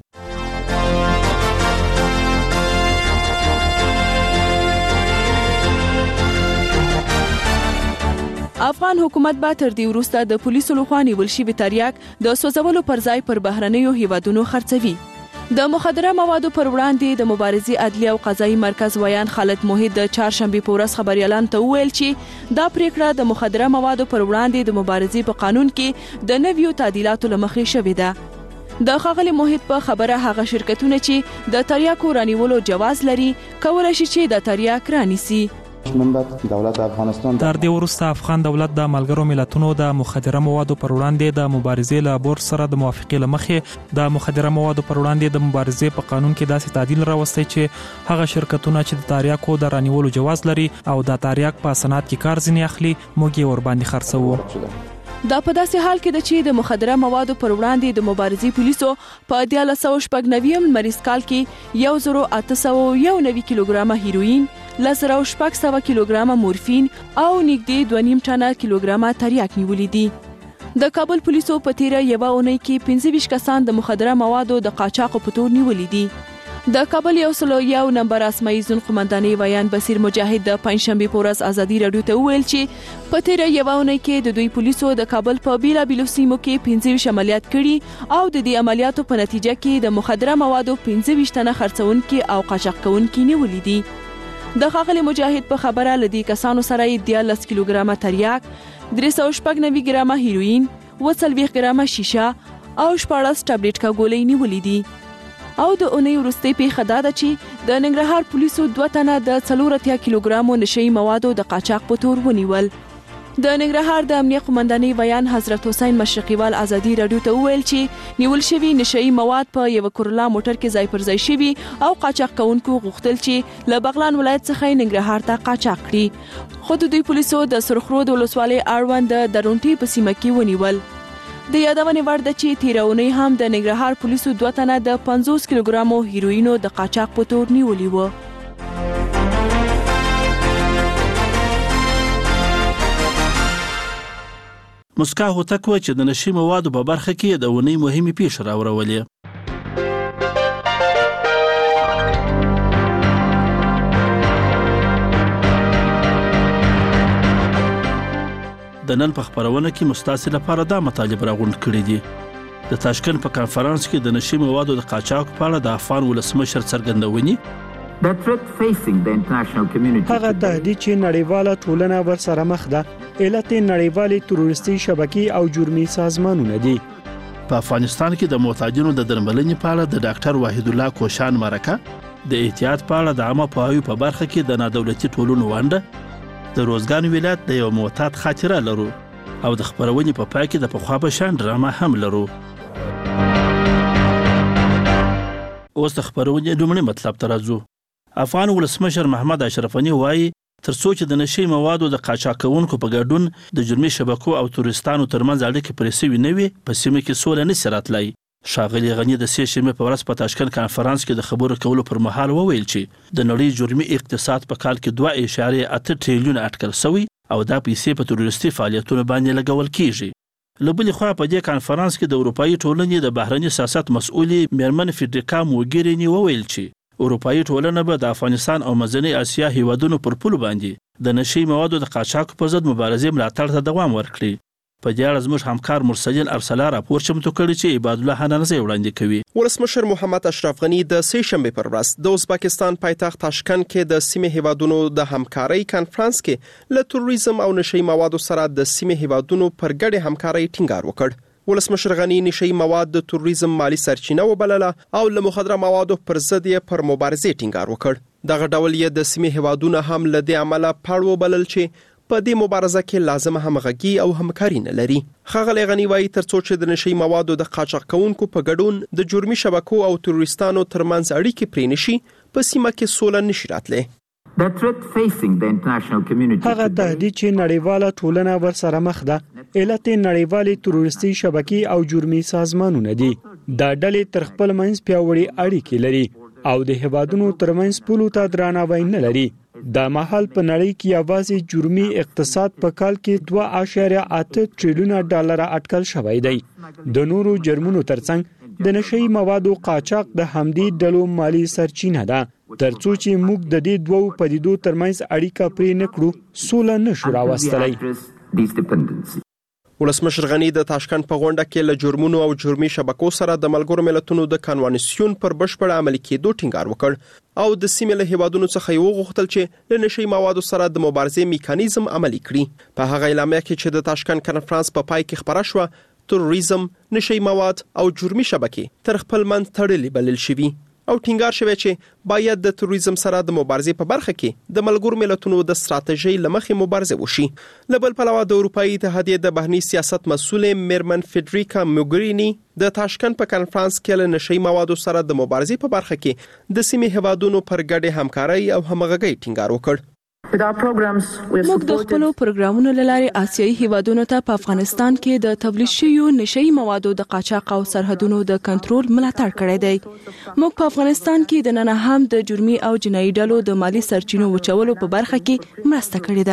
افغان حکومت به تر دې وروسته د پولیسو لخوا نیول شوي تریاک د سوځولو پر ځای پر بهرنیو هیوادونو خرڅوي. د مخدره موادو پر وړاندې د مبارزې عدلي او قضایي مرکز ویان خالد موحد د چهارشنبې په ورځ خبريالانو ته وویل چې دا پریکړه د مخدره موادو پر وړاندې د مبارزې په قانون کې د نویو تعدیلاتو لمخې شوې ده. د ښاغلي موحد په خبره هغه شرکتونه چې د تریاکو رانیولو جواز لري کولای شي چې د تریاک رانیسي. دولت افغانستان تر دې وروسته افغان دولت د ملګرو ملتونو د مخدره موادو پر وړاندې د مبارزې له بورډ سره د موافقې لمخې د مخدره موادو پر وړاندې د مبارزې په قانون کې داسې تعدیل راوستي چې هغه شرکتونه چې د تاریاکو د رانیولو جواز لري او د تاریاک په صنعت کې کار ځنی اخلي موږ یې ور باندې خرڅوو. دا په داسې حال کې د چې د مخدره موادو پر وړاندې د مبارزې پولیسو په د یو سوه شپږ نوي مریض کال کې یو زر اته سوه یو نوي کیلوګرام هیروین، لسره او شپږ سوه کیلوګرام مورفین او نږدې دوه نیم ټنه کیلوګرام تریاک نیولې دي. د کابل پولیسو په تیره یوه اونۍ کې پنځه ویشت کسان د مخدره موادو د قاچاق په تور نیولې دي. د کابل یو سلو یو نمبر اسماعي زون قومنداني ویان بصیر مجاهد د پنځشنبه په ورځ ازادي رادیو ته وویل چې په تیره یوه اونۍ کې د دوی پولیسو د کابل په بیلابیلو سیمو کې پنځه ویشت عملیات کړي او د دې عملیاتو په نتیجه کې د مخدره موادو پنځه ویشت تنه خرڅونکي او قاچاق کوونکي نیولې دي. د ښاغلي مجاهد په خبره لدی کسانو سره یې دیارلس کیلوګرامه تریاک، درې سوه شپږ نوي ګرامه هیروین، اووه څلوېښت ګرامه شیشه او شپاړس ټابلیټ ګولۍ نیولې دي. او د اونۍ وروستۍ پیښه دا ده چې د ننګرهار پولیسو دوه تنه د څلور اتیا کیلوګرامو نشئی موادو د قاچاق په تور ونیول. د ننګرهار د امنیه قومندانۍ ویان حضرت حسین مشرقیوال ازادي رادیو ته وویل چې نیول شوي نشئی مواد په یو کورلا موټر کې ځای پر ځای شوي او قاچاق کوونکو غوښتل چې له بغلان ولایت څخه ننګرهار ته قاچاق کړي، خو د دوی پولیسو د سرخرود ولسوالۍ اړوند د درونټي په سیمه کې ونیول. د یادونې وړ ده چې تیره اونۍ هم د ننګرهار پولیسو دوه تنه د پنځوس کیلوګرامو هیروینو د قاچاق په تور نیولي وو. مسکا هوتک و چې د نشي موادو په برخه کې د اونۍ مهمې پیښې راوړولې. د نن په خبرونه کې مستاسي لپاره دا مطالب راغونډ کړي دي. د تاشکند په کانفرنس کې د نشي موادو د قاچاق په اړه د افغان ولسمشر څرګندونې هغه تهدید چې نړیواله ټولنه ورسره مخ ده علت نړیوالې تروریستي شبکې او جرمي سازمانونه دي. په افغانستان کې د معتادینو د درملنې په اړه د ډاکټر وحید الله کوشان مرکه د احتیاط په اړه د عامه پوهاوي په برخه کې د نادولتي ټولنو ونډه، د روزګان ولایت د یو معتاد خاطره لرو او د خبرونې په پای کې د پخوا په شان ډرامه هم لرو. اوس د خبرونې لومړی مطلب ته راځو. افغان ولسمشر محمد اشرف غني وایي ترڅو چې د نشي موادو د قاچاق کوونکو په ګډون د جرمي شبکو او تورستانو ترمنځ اړیکې پرې سوي نه وي، په سیمه کې سوله نشي راتلی. ښاغلي غني د سې شنبې په ورځ په تاشکند کانفرنس کې د خبرو کولو پر مهال وویل چې د نړۍ جرمي اقتصاد په کال کې دوه اعشاریه اته ټریلیونه اټکل شوی او دا پیسې په تروریستي فعالیتونو باندې لګول کیږي. له بلې خوا په دې کانفرنس کې د اروپایي ټولنې د بهرني سیاست مسؤلې میرمن فیډریکا موګیرینی وویل چې اروپایي ټولنه به د افغانستان او منځنۍ اسیا هیوادونو پر پولو باندې د نشي موادو د قاچاق پر ضد مبارزې ملاتړ ته دوام ورکړي. په دې اړه زموږ همکار مرسلین ارسلا راپور چمتو کړی چې عباد الله حنانزی وړاندې کوي. ولسمشر محمد اشرف غني د سې شنبې پر ورځ د ازبکستان پایتخت تاشکند کې د سیمې هیوادونو د همکارۍ کانفرنس کې له تروریزم او نشئی موادو سره د سیمې هیوادونو پر ګډې همکارۍ ټینګار وکړ. ولسمشر غني نشئی مواد د تروریزم مالی سرچینه وبلله او له مخدره موادو پر ضد یې پر مبارزې ټینګار وکړ. دغه ډول یې د سیمې هیوادونو هم له دې عمله پاړ وبلل چې په دې مبارزه کې لازمه همغږي او همکاري نه لري. ښاغلی غني وایي ترڅو چې د نشئی موادو د قاچاق کوونکو په ګډون د جرمي شبکو او تروریستانو ترمنځ اړیکې پرې نشي، په سیمه کې سوله نشي راتلی. هغه تهدید چې نړیواله ټولنه ورسره مخ ده علت نړیوالې تروریستي شبکې او جرمي سازمانونه دي. دا ډلې تر خپل منځ پیاوړې اړیکې لري او د هیوادونو ترمنځ پولو ته درناوی نه لري. دا مهال په نړۍ کې یوازې جرمي اقتصاد په کال کې دوه اعشاریه اته ټریلیونه ډالر اټکل شوی دی. د نورو جرمونو ترڅنګ د نشئی موادو قاچاق د همدې ډلو مالی سرچینه ده. ترڅو چې موږ د دې دوو پدیدو ترمنځ اړیکه پرې نه کړو سوله نشو راوستلی. ولسمشر غني د تاشکند په غونډه کې له جرمونو او جرمي شبکو سره د ملګرو ملتونو د کنوانسیون پر بشپړ عملي کېدو ټینګار وکړ او د سیمې له هیوادونو څخه یې وغوښتل چې له نشئی موادو سره د مبارزې میکانیزم عملي کړي. په هغه اعلامیه کې چې د تاشکند کانفرنس په پای کې خبره شوه، تروریزم، نشئی مواد او جرمي شبکې تر خپل منځ تړلې بلل شوي او ټینګار شوی چې باید د تروریزم سره د مبارزې په برخه کې د ملګرو ملتونو د ستراتیژۍ لمخې مبارزه وشي. له بل پلوه د اروپאי اتحادیې د بهرني سیاست مسؤل میرمن فدریکا موګرینی د تاشکند په کانفرنس کې له نشئی موادو سره د مبارزې په برخه کې د سیمې هیوادونو پر ګډې همکارۍ او همغږۍ ټینګار وکړ. موږ د خپل پروګرامونو لارې آسیایي هیوادونو ته په افغانستان کې د تولید شویو نشئی موادو د قاچاق او سرحدونو د کنټرول ملاتړ کړی دی. موږ په افغانستان کې د نن هم د جرمي او جنایي ډلو د مالی سرچینو وچولو په برخه کې مرسته کړې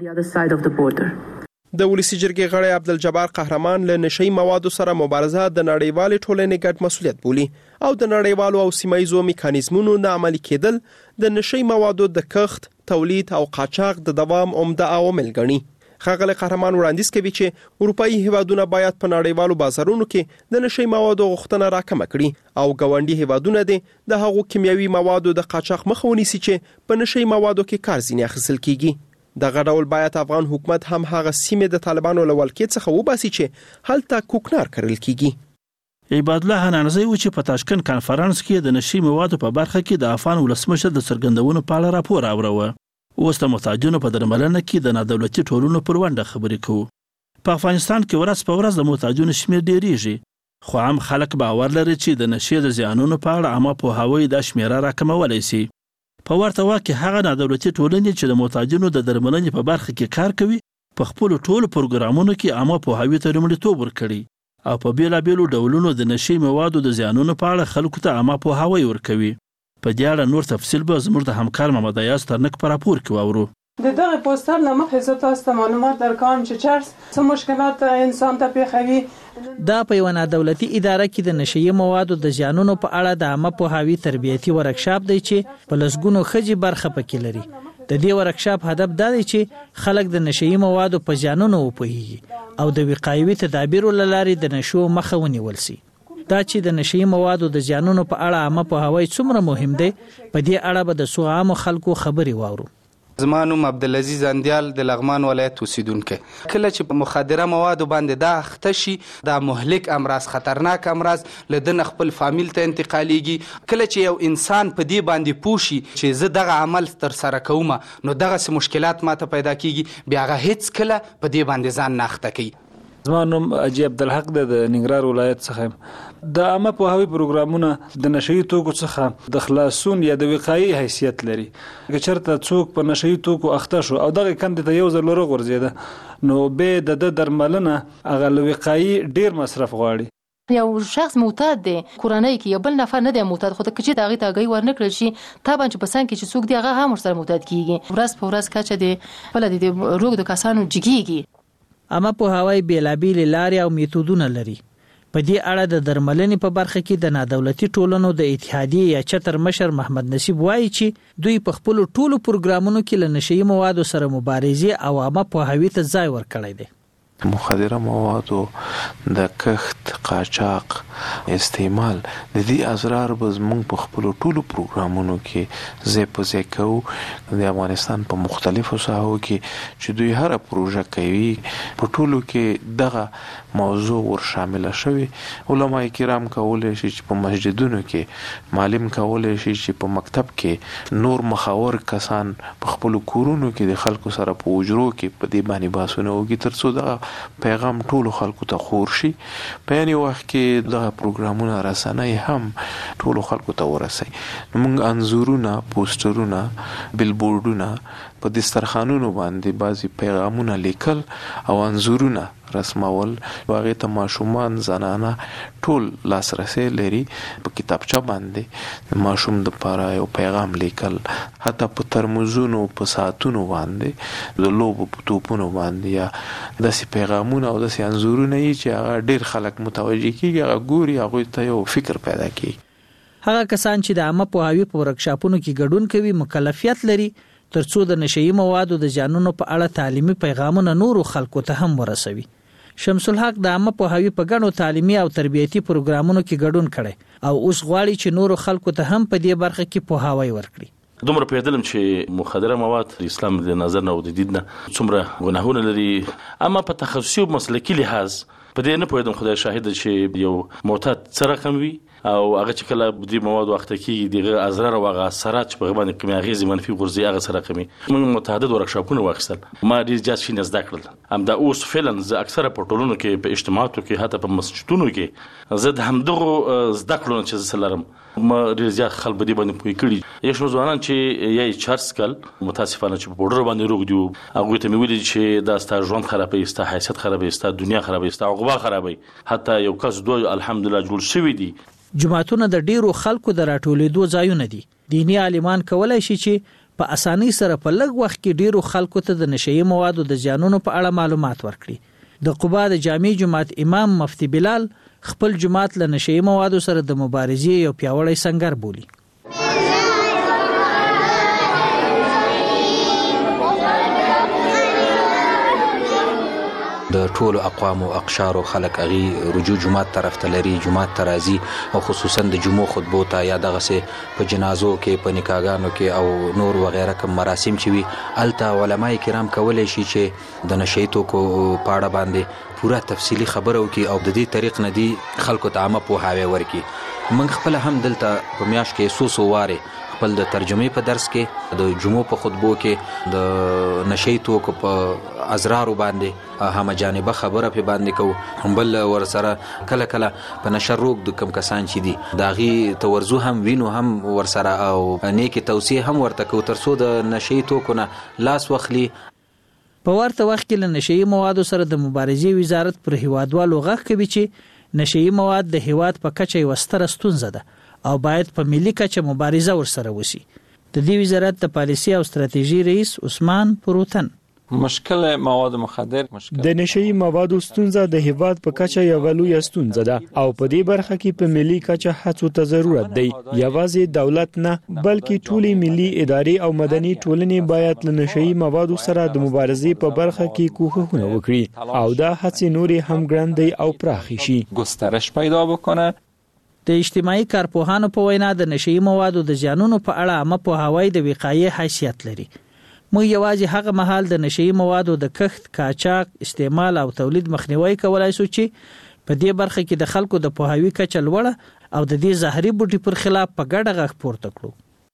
ده. د ولسی جرګې غړی عبدالجبار قهرمان له نشئی موادو سره مبارزه د نړیوالې ټولنې ګډ مسؤلیت بولي او د نړیوالو او سیمایي میکانیزمونو نه عملي کېدل د نشئی موادو د کښت، تولید او قاچاق د دوام عمده عوامل ګڼي. ښاغلی قهرمان وړاندیز کوي چې اروپאי هیوادونه باید په نړیوالو بازارونو کې د نشئی موادو غوښتنه راکمه کړي او ګاونډي هیوادونه دې د هغو کیمیاوي موادو د قاچاق مخه ونیسي چې په نشئی موادو کې کار ځینې اخیستل کیږي. دغه ډول باید افغان حکومت هم هغه سیمې د طالبانو له ولکې څخه وباسي چې هلته کوکنار کرل کیږي. عباد الله حنانزی و چې په تاشکند کانفرنس کې د نشئی موادو په برخه کې د افغان ولسمشر د څرګندونو په اړه راپور اوروه. اوس د محتاجونو په درملنه کې د نادولتي ټولنو پر ونډه خبرې کوو. په افغانستان کې ورځ په ورځ د محتاجونو شمیر ډیریږي، خو عام خلک باور لري چې د نشئی د زیانونو په اړه عامه پوهاوی دا شمیره راکمولی شي. په ورته وخت کې هغه نادولتي ټولنې چې د محتاجونو د درملنې په برخه کې کار کوي په خپل ټولو پروګرامونو کې عامه پوهاوی ته لومړیتوب ورکړي او په بیلابیلو ډولونو د نشئی موادو د زیانونو په اړه خلکو ته عامه پوهاوی ورکوي. په دې اړه نور تفصیل به زموږ د همکار محمد ایاز ترنک په راپور کې واورو. د دغه پوسټر نه مخکې زه تاسو ته معلومات درکوم چې چرس څه مشکلات انسان ته پیښوي. دا په یو نادولتي اداره کې د نشئی موادو د زیانونو په اړه د عامه پوهاوی تربیتي ورکشاپ دی چې په لسګونو ښځې برخه پکې لري. د دې ورکشاپ هدف دا دی چې خلک د نشئی موادو په زیانونو وپوهیږي او د وقایوي تدابیرو له لارې د نشو مخه ونیول شي. دا چې د نشئی موادو د زیانونو په اړه عامه پوهاوی څومره مهم دی، په دې اړه به د څو عامو خلکو خبرې واورو. زما نوم عبدالعزیز اندیال د لغمان ولایت اوسیدونکی. کله چې په مخدره موادو باندې دا اخته شي، دا مهلک امراض، خطرناک امراض له دنه خپل فامیل ته انتقالیږي. کله چې یو انسان په دې باندې پوه شي چې زه دغه عمل تر سره کوم، نو دغه مشکلات ماته پیدا کیږي، بیا هغه هیڅ کله په دې باندې ځان نه اخته کوي. زما نوم اجي عبدالحق د ننګرهار ولایت څخه. د عامه پوهاوی پروګرامونه د نشئی توکو څخه د خلاصون یا د وقایي حیثیت لري. که چېرته څوک په نشئی توکو اخته شو او دغه کندې ته یو ځل ورغورځېده، نو به د د درملنه هغه له وقایي ډیر مصرف غواړي. یو شخص معتاد دی، کورنۍ کې یو بل نفر نه دی معتاد، خو که چې دغه تاګي ورنکړل شي طبعا چې پسند کې چې څوک دی هغه هم ورسره معتاد کیږي. ورځ په ورځ کچه دی بل د روغ د کسانو جګیږي. عامه پوهاوی بیلابیل لارې او میتودونه لري. په دې اړه د درملنې په برخه کې د نادولتي ټولنو د اتحادیې یا چتر مشر محمد نصیب وایي چې دوی په خپل ټولو پروګرامونو کې له نشئی موادو سره مبارزې او عامه پوهاوی ته ځای ورکړی دی. مخدره موادو د کښت، قاچاق، استعمال د دې اضرار به زموږ په خپلو ټولو پروګرامونو کې ځای په ځای کوو. د افغانستان په مختلفو ساحو کې چې دوی هره پروژه کوي په ټولو کې دغه موضوع ور شامله شوي. علما کرام کولی شي چې په مسجدونو کې، معلم کولی شي چې په مکتب کې، نور مخاور کسان په خپلو کورونو کې د خلکو سره په حجرو کې په دې باندې بحثونه وکړي تر څو دغه پیغام ټولو خلکو ته خور شي. په یعنی وخت کې دغه پروګرامونه رسنۍ هم ټولو خلکو ته ورسي. موږ انځورونه، پوسټرونه، بیلبورډونه په دسترخوانونو باندې بعضی پیغامونه لیکل او انځورونه رسمول. هغه ته ماشومان، زنانه ټول لاسرسي لري. په کتابچه باندې ماشوم د پاره یو پیغام لیکل، حتی په ترموزونو، په ساعتونو باندې، د لوبو په توپونو باندې یا داسې پیغامونه او داسې انځورونه یې چې هغه ډیر خلک متوجه کیږي، هغه ګوري، هغه ته یو فکر پیدا کوي. هغه کسان چې د عامه پوهاوی په ورکشاپونو کې ګډون کوي مکلفیت لري ترڅو د نشئی موادو د زیانونو په اړه تعلیمي پیغامونه نورو خلکو ته هم ورسوي. شمس الحق د عامه پوهاوی په ګڼو تعلیمي او تربیتي پروګرامونو کې ګډون کړي او اوس غواړي چې نورو خلکو ته هم په دې برخه کې پوهاوی ورکړي. دومره پیدلم چې مخدره مواد اسلام د نظر نه او د دید نه څومره ګناهونه لري، اما په تخصصي او مسلکي لحاظ په دې نه پوهیدم. خدای شاهد چې یو معتاد څه رقم وي او هغه چې کله د مواد وخت کې دغه ازرار او هغه اثرات په باندې کومه غیزي منفي غورځي هغه سره کوي. موږ متعدد ورکشاپونه واخیستل، ما ډیر جاز شي نزد کړل. هم دا اوس فعلا ز اکثره په ټولونو کې په اجتماعاتو کې حتی په مسجدونو کې زه د همدغه زده کړو چې سلرم ما ډیر زیات خلک به دې باندې پوي کړي. یو شمېر ځوانان چې یا چارج کل متاسفانه چې په بورډر باندې روغ دي، هغه ته مې ویلي چې دا ستا ژوند خرابوي، ستا حیثیت خرابوي، ستا دنیا خرابوي، ستا عقبه خرابوي. حتی یو کس دوی الحمدلله جوړ شوی دي. جماعتونه د ډیرو خلکو د راټولېدو ځایونه دي. دینی عالمان کولای شي چې په اسانۍ سره په لږ وخت کې ډیرو خلکو ته د نشئی موادو د زیانونو په اړه معلومات ورکړي. د قبا د جامع جماعت امام مفتی بلال خپل جماعت له نشئی موادو سره د مبارزې یو پیاوړی سنگر بولي. د ټولو اقوام او اقشار او خلک اغي رجوع جماعت طرف ته لري، جماعت ترازی او خصوصا د جمعو خطبو ته یا دغه سه په جنازو کې په نکاحګانو کې او نور وغیرہ کوم مراسم چې وي الته علماء کرام کولای شي چې د نشئی توکو پاړه باندې پورا تفصیلی خبرو کې او د دې طریق نه دي خلکو ته عامه پوهاوی ورکي. من خپل هم دلته په میاش کې سو سو واره خپل د ترجمې په درس کې د جمعو په خطبو کې د نشئی توکو په ازرارو باندې هم جانبه خبره په باندې کو، بل ور سره کله کله په نشر روغ د کم کسان چې دي داغي تورزو هم وینو هم ور سره او نیکی توصیه هم ورته کو ترسو د نشئی توکو نه لاس وخلی. په ورته وخت کې له نشئی موادو سره د مبارزې وزارت پر هیوادوالو غږ کوي چې نشئی مواد د هیواد په کچه یو ستره ستونزه ده او باید په ملي کچه مبارزه ورسره وشي. د دې وزارت د پالیسي او ستراتیژي رئیس عثمان پروتن مشکل مواد مخدر مشکل د نشئی موادو ستونزه د هیواد په کچه یو لوی ستونزه ده او په دې برخه کې په ملي کچه هڅو ته ضرورت دی. یوازې دولت نه بلکې ټولې ملي ادارې او مدني ټولنې باید له نشئی موادو سره د مبارزې په برخه کې کوښښونه وکړي او دا هڅې نورې هم ګړندۍ او پراخې شي. گسترش پیدا بکنه. د اجتماعي کارپوهانو په وینا د نشئی موادو د زیانونو په اړه عامه پوهاوی د وقایې حیثیت لري. موږ یوازې هغه مهال د نشئی موادو د کښت، قاچاق، استعمال او تولید مخنیوي کولای شو چې په دې برخه کې د خلکو د پوهاوی کچه لوړه او د دې زهري بوټي پر خلاف په ګډه غږ پورته کړو.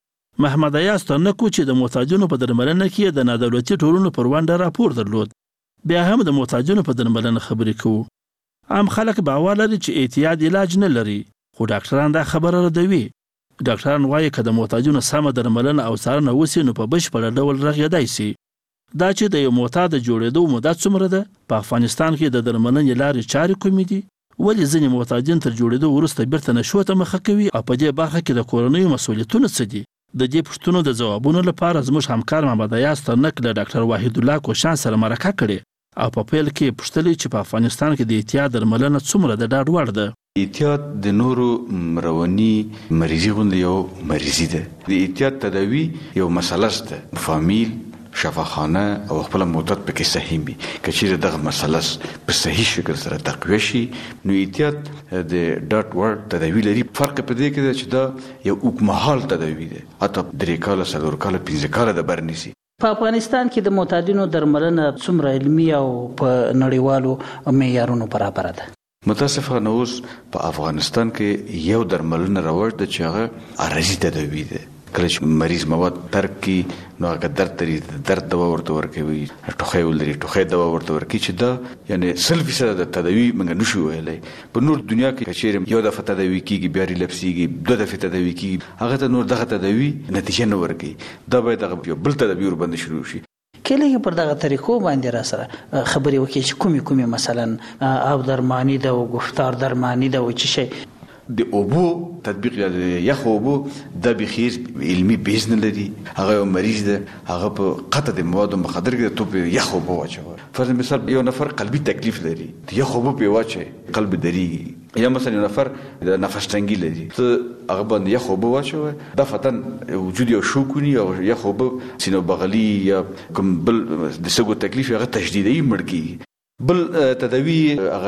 محمد ایاز تنکو چې د محتاجونو په درملنه کې د نادولتي ټولنو پر وړاندې راپور درلود، بیا هم د محتاجونو په درملنه خبرې کوو. عام خلک باور لري چې اعتیاد علاج نه لري، خو ډاکټران دا خبره ردوي. ډاکټران وایي که د محتاجونو سمه درملنه او څارنه وسي نو په بشپړ ډول رغېدای شي. دا چې د یو معتاد جوړېدو موده څومره ده، په افغانستان کې د درملنې لارې چارې کومې دي، ولې ځینې محتاجین تر جوړېدو وروسته بیرته نشو ته مخه کوي او په دې برخه کې د کورنیو مسؤلیتونه څه دي. د دې پوښتنو د ځوابونو لپاره زموږ همکار محمد ایاز ترنک له ډاکټر وحید الله کوشان سره مرکه کړې او په پیل کې پوښتلې چې په افغانستان کې د اعتیاد درملنه څومره د ډاډ وړ ده. اعتیاد د نورو رواني مریضي غوندې یو مریضي ده. د اعتیاد تداوی یو مسله ده، فامیل شفاخانه او خپل معتاد پکې صحیح وي. که چیرې دغه مسله په صحیح شکل سره تقویه شي نو اعتیاد د ډاټ ورډ تداوی لري. فرق په دې کې ده چې دا یو اوږدمهال تداوی ده، حتی درې کاله، څلور کاله، پنځه کاله د بر نیسي. په افغانستان کې د معتادینو درملنه څومره علمي او په نړیوالو معیارونو برابر ده؟ متاسفانه اوس په افغانستان کې یو درملنه راوړ ده چې هغه عارضي تداوی ده. کله چې مریض مواد ترک کی نو هغه درد لري، درد دوا ورته ورکوي، ټوخی ولري، ټوخی دوا ورته ورکوي، چې دا یعنی سل فیصد د تداوی موږ نشو ویلی. په نور دنیا کې چیرې یو دفعه تداوی کیږي بیا ریلپسیږي، دوه دفعې تداوی کیږي، هغه ته نور دغه تداوی نتیجه نه ورکوي. دا باید هغه یو بل تداوی ورباندې شروع شي. کله پر دغه طریقو باندې را سره خبرې وکړي چې کومي کومي مثلا او درمانی ده او گفتار درمانی ده او چی شي د اوبو تطبیق یا یخ اوبو د بخیر علمي بیز نه لري. هغه مریض ده، هغه په قطع د مواد مخدر کې ته په یخ اوبو واچو. فرض مثال یو نفر قلبي تکلیف لري، د یخ اوبو په واچي قلب دریږي. یا مثلا یو نفر د نفس تنګي لري، ته هغه باندې یخ اوبو واچو، دا فتن وجود یو شوکونی او یخ اوبو سینو بغلی یا کوم بل د سګو تکلیف هغه تشدیدي مړ کی. بل تداوی هغه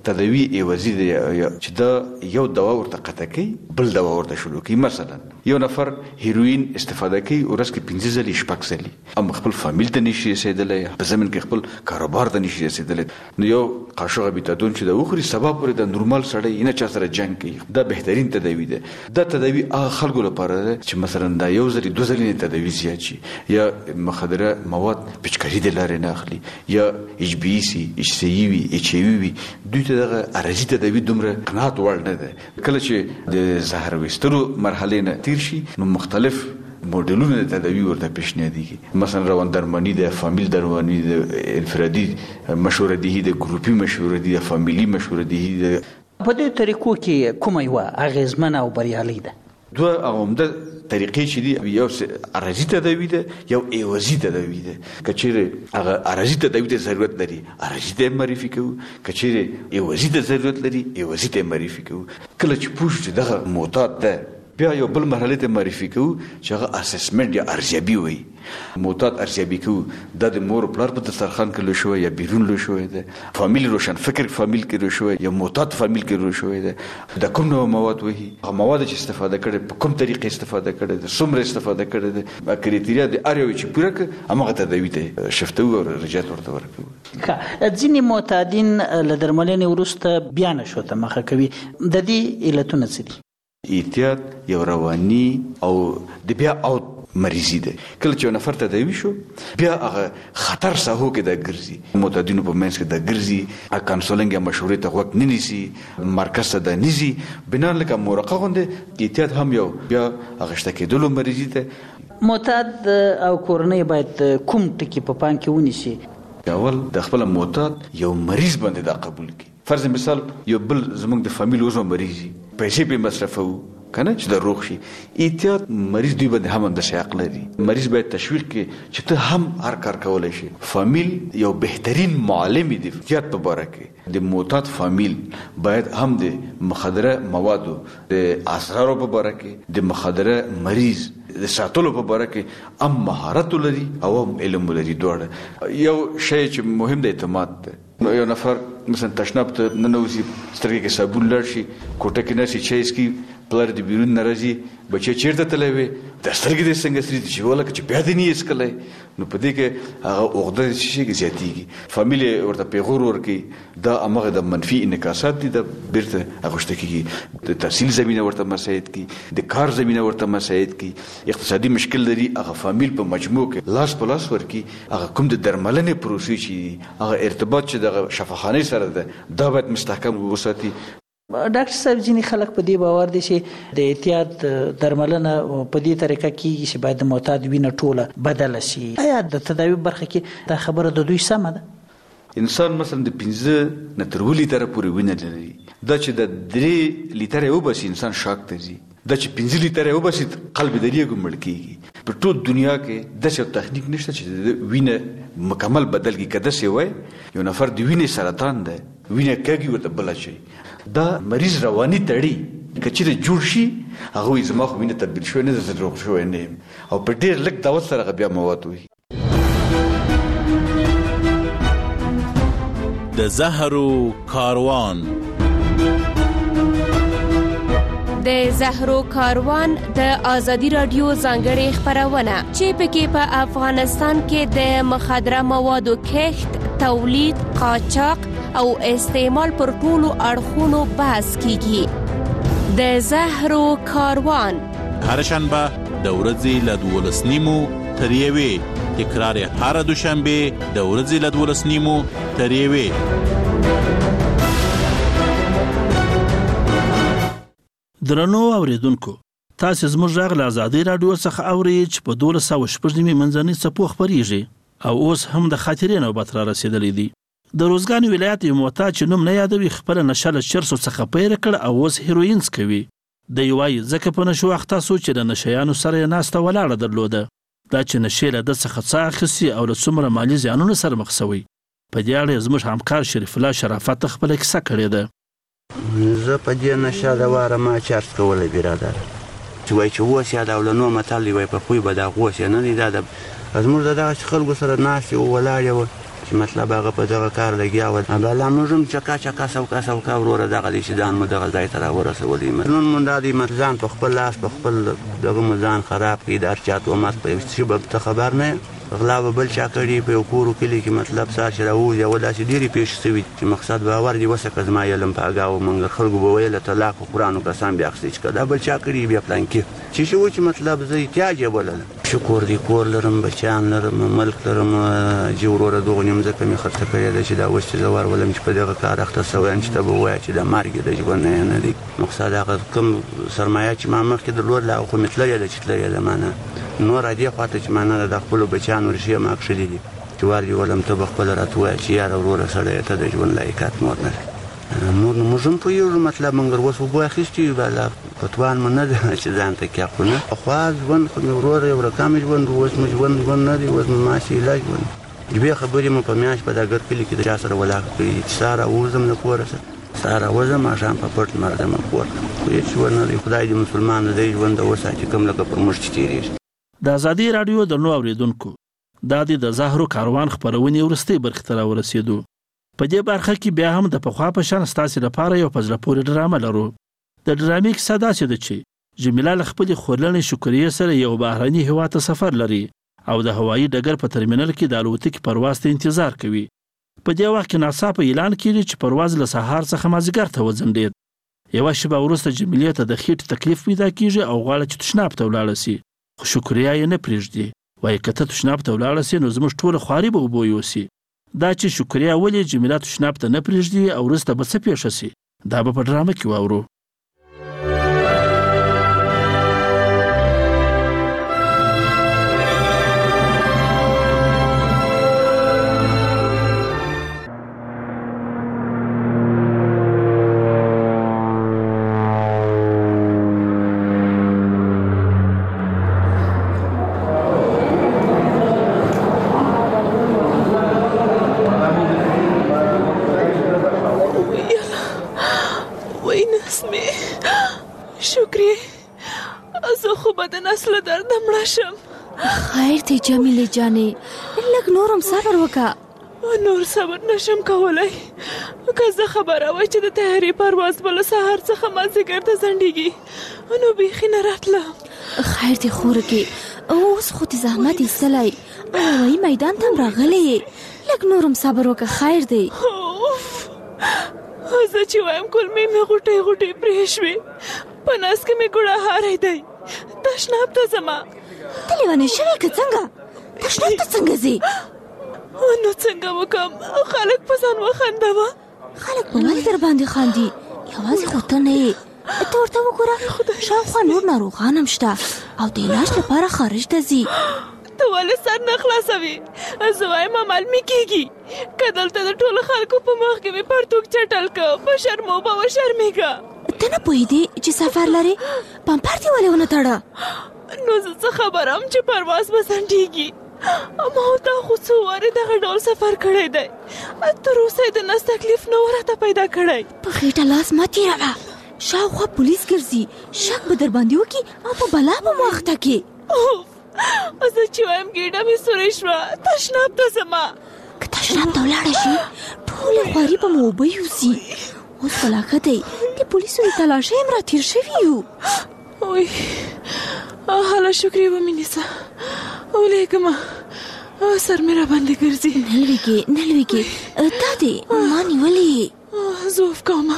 تداوی ایوازي دی چې دا یو دوا ورته قطع کوي بل دوا ورته شروع کوي. مثلا یو نفر هیروین استفاده کوي ورځ کې پنځه ځلې شپږ ځلې هم خپل فامیل ته نشي رسېدلی په زمین کې خپل کاروبار ته نشي رسېدلی نو یو قاشق بیتادون چې دا وخوري سبا پورې د نورمال سړی نه چا سره جنګ کوي. دا بهترین تداوی ده. دا تداوی هغه خلکو لپاره ده چې مثلا دا یو ځلې دوه ځلې تداوی زیات شي یا مخدره مواد پچکاري د لارې نه اخلي یا ایچ بی سي ایچ سی وي ایچ ای وي دوی ته دغه عرضي تداوی دومره قناعت وړ نه ده. کله چې د زهر ویستلو مرحله نه تیر شي نو مختلف موډلونه د تداوی ورته پیشنهادیږي. مثلا روان درمانی د فامیل درمانی د انفرادي مشوره دي د ګروپي مشوره دي د فامیلی مشوره دي. په دې طریقو کې کومه یو اغیزمنه او بریالي ده؟ دوه عمده طریقې چې دي یو عرضي تداوی ده یو ایوازي تداوی ده. کچېره هغه عرضي تداوی ته ضرورت لري عرضي ته معرفي کوو کچېره ایوازي ته ضرورت لري ایوازي ته معرفي کوو. کله چې پوه چې دغه معتاد ده بیا یو بل مرحله ته معرفي کوو چې هغه اسسمنټ یا ارزیابي وي. معتاد ارزیابي کوو دا د مور پلار په دسترخوان کې لوی شوی یا بیرون لوی شوی ده فامیل روشن فکر فامیل کې لوی شوی یا معتاد فامیل کې لوی شوی ده د کوم نوع مواد وهي هغه مواد چې استفاده کړي په کوم طریقې استفاده کړي ده څومره استفاده کړي ده کریټیریا د اړ یو چې پوره کړي هغه تداوی ته شفته او رجعت ورته ورکوي. ځینې معتادین له درملنې وروسته بیا نشو ته مخه کوي د دې علتونه څه دي؟ احتیاط یو رواني او د بیا او مریضی ده. کله چې نفر تداوی شو بیا هغه خطر ساحو کې د ګرځي معتادینو په منځ کې د ګرځي کانسولینګ یا مشورې ته وخت نه نیسي مرکز ته د نیسي بنا لکه مورقه غونډه احتیاط هم یو بیا هغه شته کېدلو مریضی ته. معتاد او کورنۍ باید کوم ټکي په پام کې ونیسي؟ اول د خپل معتاد یو مریض باندې دا قبول کړي. فرض مثال یو بل زموږ د فامیل وزو مریضي پیسې په مصرفو کنه چې د روغ شي احتیاط مریض دوی باندې هم د شیاق لري. مریض باید تشویق کې چې ته هم هر کار کولای شي. فامیل یو بهترین معلم دی احتیاط په باره کې. د معتاد فامیل باید هم د مخدره موادو د اسرارو په باره کې د مخدره مریض د ساتلو په باره کې هم مهارت لري او هم علم لري. دوړه یو شی چې مهم دی اعتماد ده. نو یو نفر مثلا تشناب ته ننوځي سترګې کې صابون لړ شي کوټه کې نشي چای اسکي پلار د بیرون ناراضي بچي چیرته تللی وي د سترګې د څنګه سری چې ولکه چې بیا د نه اسکلای نو په دې کې هغه عقده شي کې زیاتېږي. فامیل ورته پیغور ورکي دا امغه د منفي انعکاسات دي د بیرته اغوشته کیږي د تحصیل زمينه ورته مساعد کی د کار زمينه ورته مساعد کی اقتصادي مشکل لري هغه فامیل په مجموع کې لاس په لاس ورکي هغه کوم د درملنې پروسې چې هغه ارتباط چې د شفاخانه سره ده دا باید مستحکم وساتي. ډاکټر صاحب ځینې خلک په دې باور دي چې د احتیاط درملنه په دې طریقه کېږي چې باید د معتاد وینه ټوله بدله شي. آیا د تداوی برخه کې دا خبره د دوی سمه ده؟ انسان مثلا د پنځه نه تر اووه لیتره پورې وینه لري. دا چې د درې لیتره وباسي انسان شاک ته ځي. دا چې پنځه لیتره وباسي قلب دریغه مړ کېږي. په ټول دنیا کې داسې تخنیک نشته چې د وینه مکمل بدل کړي. که داسې وای یو نفر د وینې سرطان ده وینه کېږي ورته بله شي دا مریض رواني تړي که چیرې جوړ شي هغه زما خو وینه تبدیل شوی نه ده روغ شوی نه یم او په ډېر لږ دعوت سره بیا مواد وي. د زهرو کاروان د زهرو کاروان د ازادي رادیو ځانګړې خبرونه چې پکې په افغانستان کې د مخدره موادو کښت تولید قاچاق او استعمال پر ټولو اړخونو بحث کیږي. د زهرو کاروان هر شنبه د ورځې له دولس نیمو تر یوې تکرار هر دوشنبه د ورځې له دولس نیمو تر یوې. درنو اوریدونکو تاسو زموږ غږ له ازادي رادیو څخه اورئ چې په دولس سوه شپږ نیمې منځنۍ څپو خپرېږي او اوس هم د خاطرې نوبت را رسېدلی دی. د روزګان ولایت یو معتاد چې نوم نه یادوي خپله نشه له چرسو څخه پیل کړه او اوس هیروین څکوي. دی وایي ځکه په نشو اخته سو چې د نشیانو سره یې ناسته ولاړه درلوده. دا چې نشې له ده څخه څه اخیستي او له څومره مالي زیانونو سره مخ سوی. په دې اړه زموږ همکار شریف الله شرافت خپله کیسه کړې ده. زه په دې نشه د واره ما چرس کولی برادر چې وایي چې اوس یا د اولنو متل دی وایي په خوی به دا غوس یې نه دی دا د زموږ د دغه خلکو سره ناستې و ولاړې وه چې مطلب هغه په دغه کار لګیا و الله موږ هم چکا چکا سوکا سوکا وروره دغه دې چې ځان مو دغه ځای ته راورسولي نن مونږ دا دې ځان په خپل لاس په خپل دغه مو ځان خراب کړي د هر چا تهمت په یو سبب ته خبر نه غلا به بل چا کړي په یو کور کلي کې مطلب سار چې راوځي او داسې ډېرې پېښې شوي چې مقصد باور دې وسکه زما علم په هغه موږ خلکو به ویله طلاق په قرآن او قسم بیا اخیستې چې دا بل چا کړي بیا پلانکي چې شو چې مطلب زه احتیاج یې بلله شکر دې کور لرم بچیان لرم ملک لرم چې وروره دغه نیم ځکه مې خرڅه کړې ده چې دا اوس چې زه ورولم چې په دغه کار اخته سوی یم چې ته به ووایه چې د مرګ د ژوند نه نه دی مقصد هغه کوم سرمایه چې ما مخکې درلود لا خو مې تللې ده چې تللې ده ما نه نور دې خواته چې ما نه د خپلو بچیانو ریښې مه کښلي دي چې ور دې ولم ته به خپله راته ووایه چې یاره وروره سړی ته د ژوند لایقات نور نه نور نو موږ هم پوهېږو مطلب موږ اوس اوبه اخیستي یو بله فتوان مو نه ده چې ځان ته کیا خو نه پخوا ژوند خو مې وروره یو رقم ژوند اوس مو ژوند ژوند نه دی اوس مو ماشاءالله ژوند دوې خبرې مو په میاشت په دا ګرد کلي کې د چا سره ولاړه کړي چې سهار راوځم له کوره سره سهار راوځم ماښام په پټ لمر ځم کور ته خو هېڅ ژوند نه دی خدای دې مسلمان د دې ژوند وساتي کوم لکه پر موږ چې تېرېږي د ازادي راډیو درنو اوریدونکو دا د زهرو کاروان خپرونې وروستۍ برخې ته راورسېدو په دې برخه کې بیا هم د پخوا په شان ستاسې لپاره یو په زړه پورې ډرامه لرو د ډرامې کیسه داسې ده چې جمیله له خپلې خورلنې شکریې سره یو بهرني هېواد ته سفر لري او د هوایي ډګر په ترمینل کې د الوتکې پرواز ته انتظار کوي په دې وخت کې ناڅاپه اعلان کېږي چې پرواز له سهار څخه مازدیګر ته وځنډېد یوه شېبه وروسته جمیلې ته د خېټې تکلیف پیدا کېږي او غواړي چې تشناب ته ولاړه سي خو شکریا یې نه پرېږدي وایي که ته تشناب ته ولاړه سي نو زموږ ټوله خواري به اوبه یوسي دا چې شکریا ولې جمیله تشناب ته نه پرېږدي او وروسته به څه پیښه سي دا به په ډرامه کې واورو خیر دی جمیله جانې لږ نورم صبر وکړه نور صبر نشم کولای که زه خبره وای چې د طیارې پرواز به له سهار څخه مازدیګر ته ځنډېږي نو بیخي نه راتله خیر دی خورکې اوس خو دې زحمت ایستلی او هوایي میدان ته هم راغلی یې لږ نورم صبر وکړه خیر دی زه چې وایم کولمې مې غوټۍ غوټۍ پرې شوې په نس کې مې ګوړهاری دی تشناب ته ځمه ته لیونی شوې که څنګه تشناب ته څنګه ځې نو څنګه وکړم خلک په ځان وخندوه خلک په ولې در باندې خاندي یوازې خو ته نه یې ته ورته وګوره شاوخوا نور ناروغان هم شته او د علاج لپاره خارج ته ځي ته ولې سر نه خلاصوي زه وایم عمل مې کېږي که دلته د ټولو خلکو په مخ کې مې پرتوګ چټل که په شرمو به وشرمېږه ته نه پوهېدې چې سفر لرې پمپر دې ولې ونه تړه نو زه څه خبرم چې پرواز به ځنډېږي ما تا خو څو وارې دغه ډول سفر کړی دی تر اوسه یې د نس تکلیف نه و راته پیدا کړی په خېټه لاس مه تېروه شاوخوا پولیس ګرځي شک به در باندې وکړي او په بلا به مو اخته کړي زه چې وایم ګېډه مې سورې شوه تشناب ته ځمه که تشناب ته ولاړه شي ټولې خواري به مو اوبه یوسي اوس به لا ښه دی د پولیسو د تلاشۍ هم راتېر شوي یو وای هله شکرې ومې نیسه ولېږمه سر مې را باندې ګرځي نه لوېږې نه لوېږې دا دې ما نیولې زه اوف کومه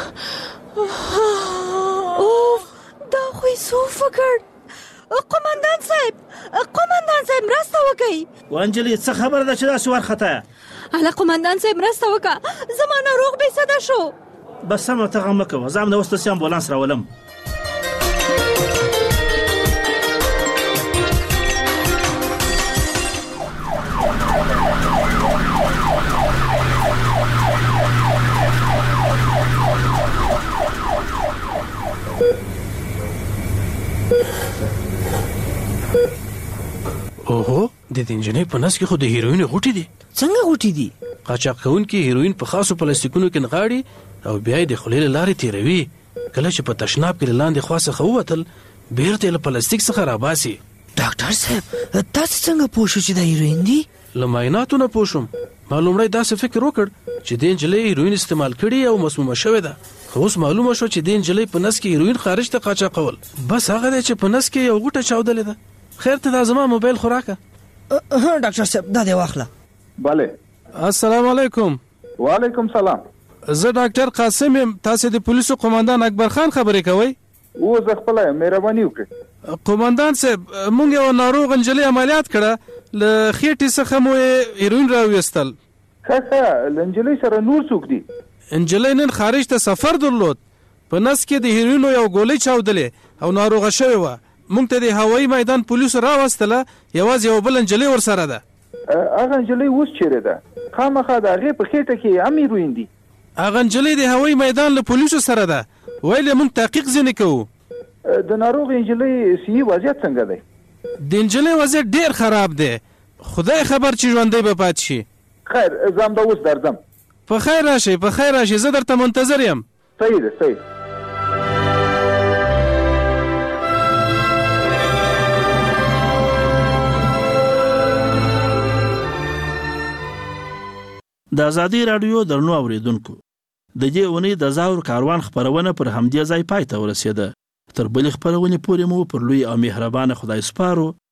اوف دا خو یې څه وکړ قمندان صاحب قمندان صاحب مرسته وکړئ وانجلۍ څه خبره ده چې داسې وارخطه هله قمندان صاحب مرسته وکړه زما ناروغ بېسده شو بس سمه ته غم مه کوه زه هم د اوس داسې امبولانس راولم اوهو د دې نجلۍ په نس کې خو د هیروین غوټې دي څنګه غوټې دي قاچاق کوونکي هیروین په خاصو پلاستیکونو کې نغاړي او بیا یې د خولې له لارې تېروي کله چې په تشناب کې له لاندې خوا څخه ووتل بیرته یې له پلاستیک څخه راباسي ډاکټر صاحب تاسو څنګه پوه شو چې دا هیروین دي له معایناتو نه پوه شوم. ما لومړی داسې فکر وکړ چې دې نجلۍ هیروین استعمال کړي او مسمومه شوې ده. خو اوس معلومه شو چې دې نجلۍ په نس کې هیروین خارج ته قاچاقول. بس هغه دی چې په نس کې یو غوټه چاودلې ده. خیر ته دا زما موبایل خو راکه. ډاکټر صاحب دا دې واخله. بله. السلام علیکم. وعلیکم سلام. زه ډاکټر قاسم یم. تاسو د پولیسو قومندان اکبر خان خبرې کوئ؟ او زه خپل مهرباني وکړئ. قومندان صاحب مونږ یو ناروغ نجلۍ عملیات کړه، له خېټې څخه مو هیروین راوېستل. ښه ښه له نجلۍ سره نور څوک دي؟ نجلۍ نن خارج ته سفر درلود. په نس کې د هیروینو یو ګولۍ چاودلې او ناروغه شوې وه. مونږ ته د هوایي میدان پولیسو راوستله. یوازې یو بل نجلۍ ورسره ده. هغه نجلۍ اوس چیرې ده؟ خامخا د هغې په خېټه کې هم هیروین دي. هغه نجلۍ د هوایي میدان له پولیسو سره ده. ویل موږ تحقیق ځینې کوو. د ناروغې نجلۍ صحي وضعیت څنګه دی؟ د نجلۍ وضعیت ډېر خراب دی. خدای خبر چې ژوندی به پاتې شي. خیر زه همدا اوس درځم. په خیر راشئ په خیر راشئ زه درته منتظر یم. صحیح ده صحیح. د ازادي رادیو درنو اوریدونکو، د دې اونۍ د زاور کاروان خبرونه پر همدې ځای پای ته ورسېده. تر بلې خبرونې پورې مو پر لوی او مهربانه خدای سپارو.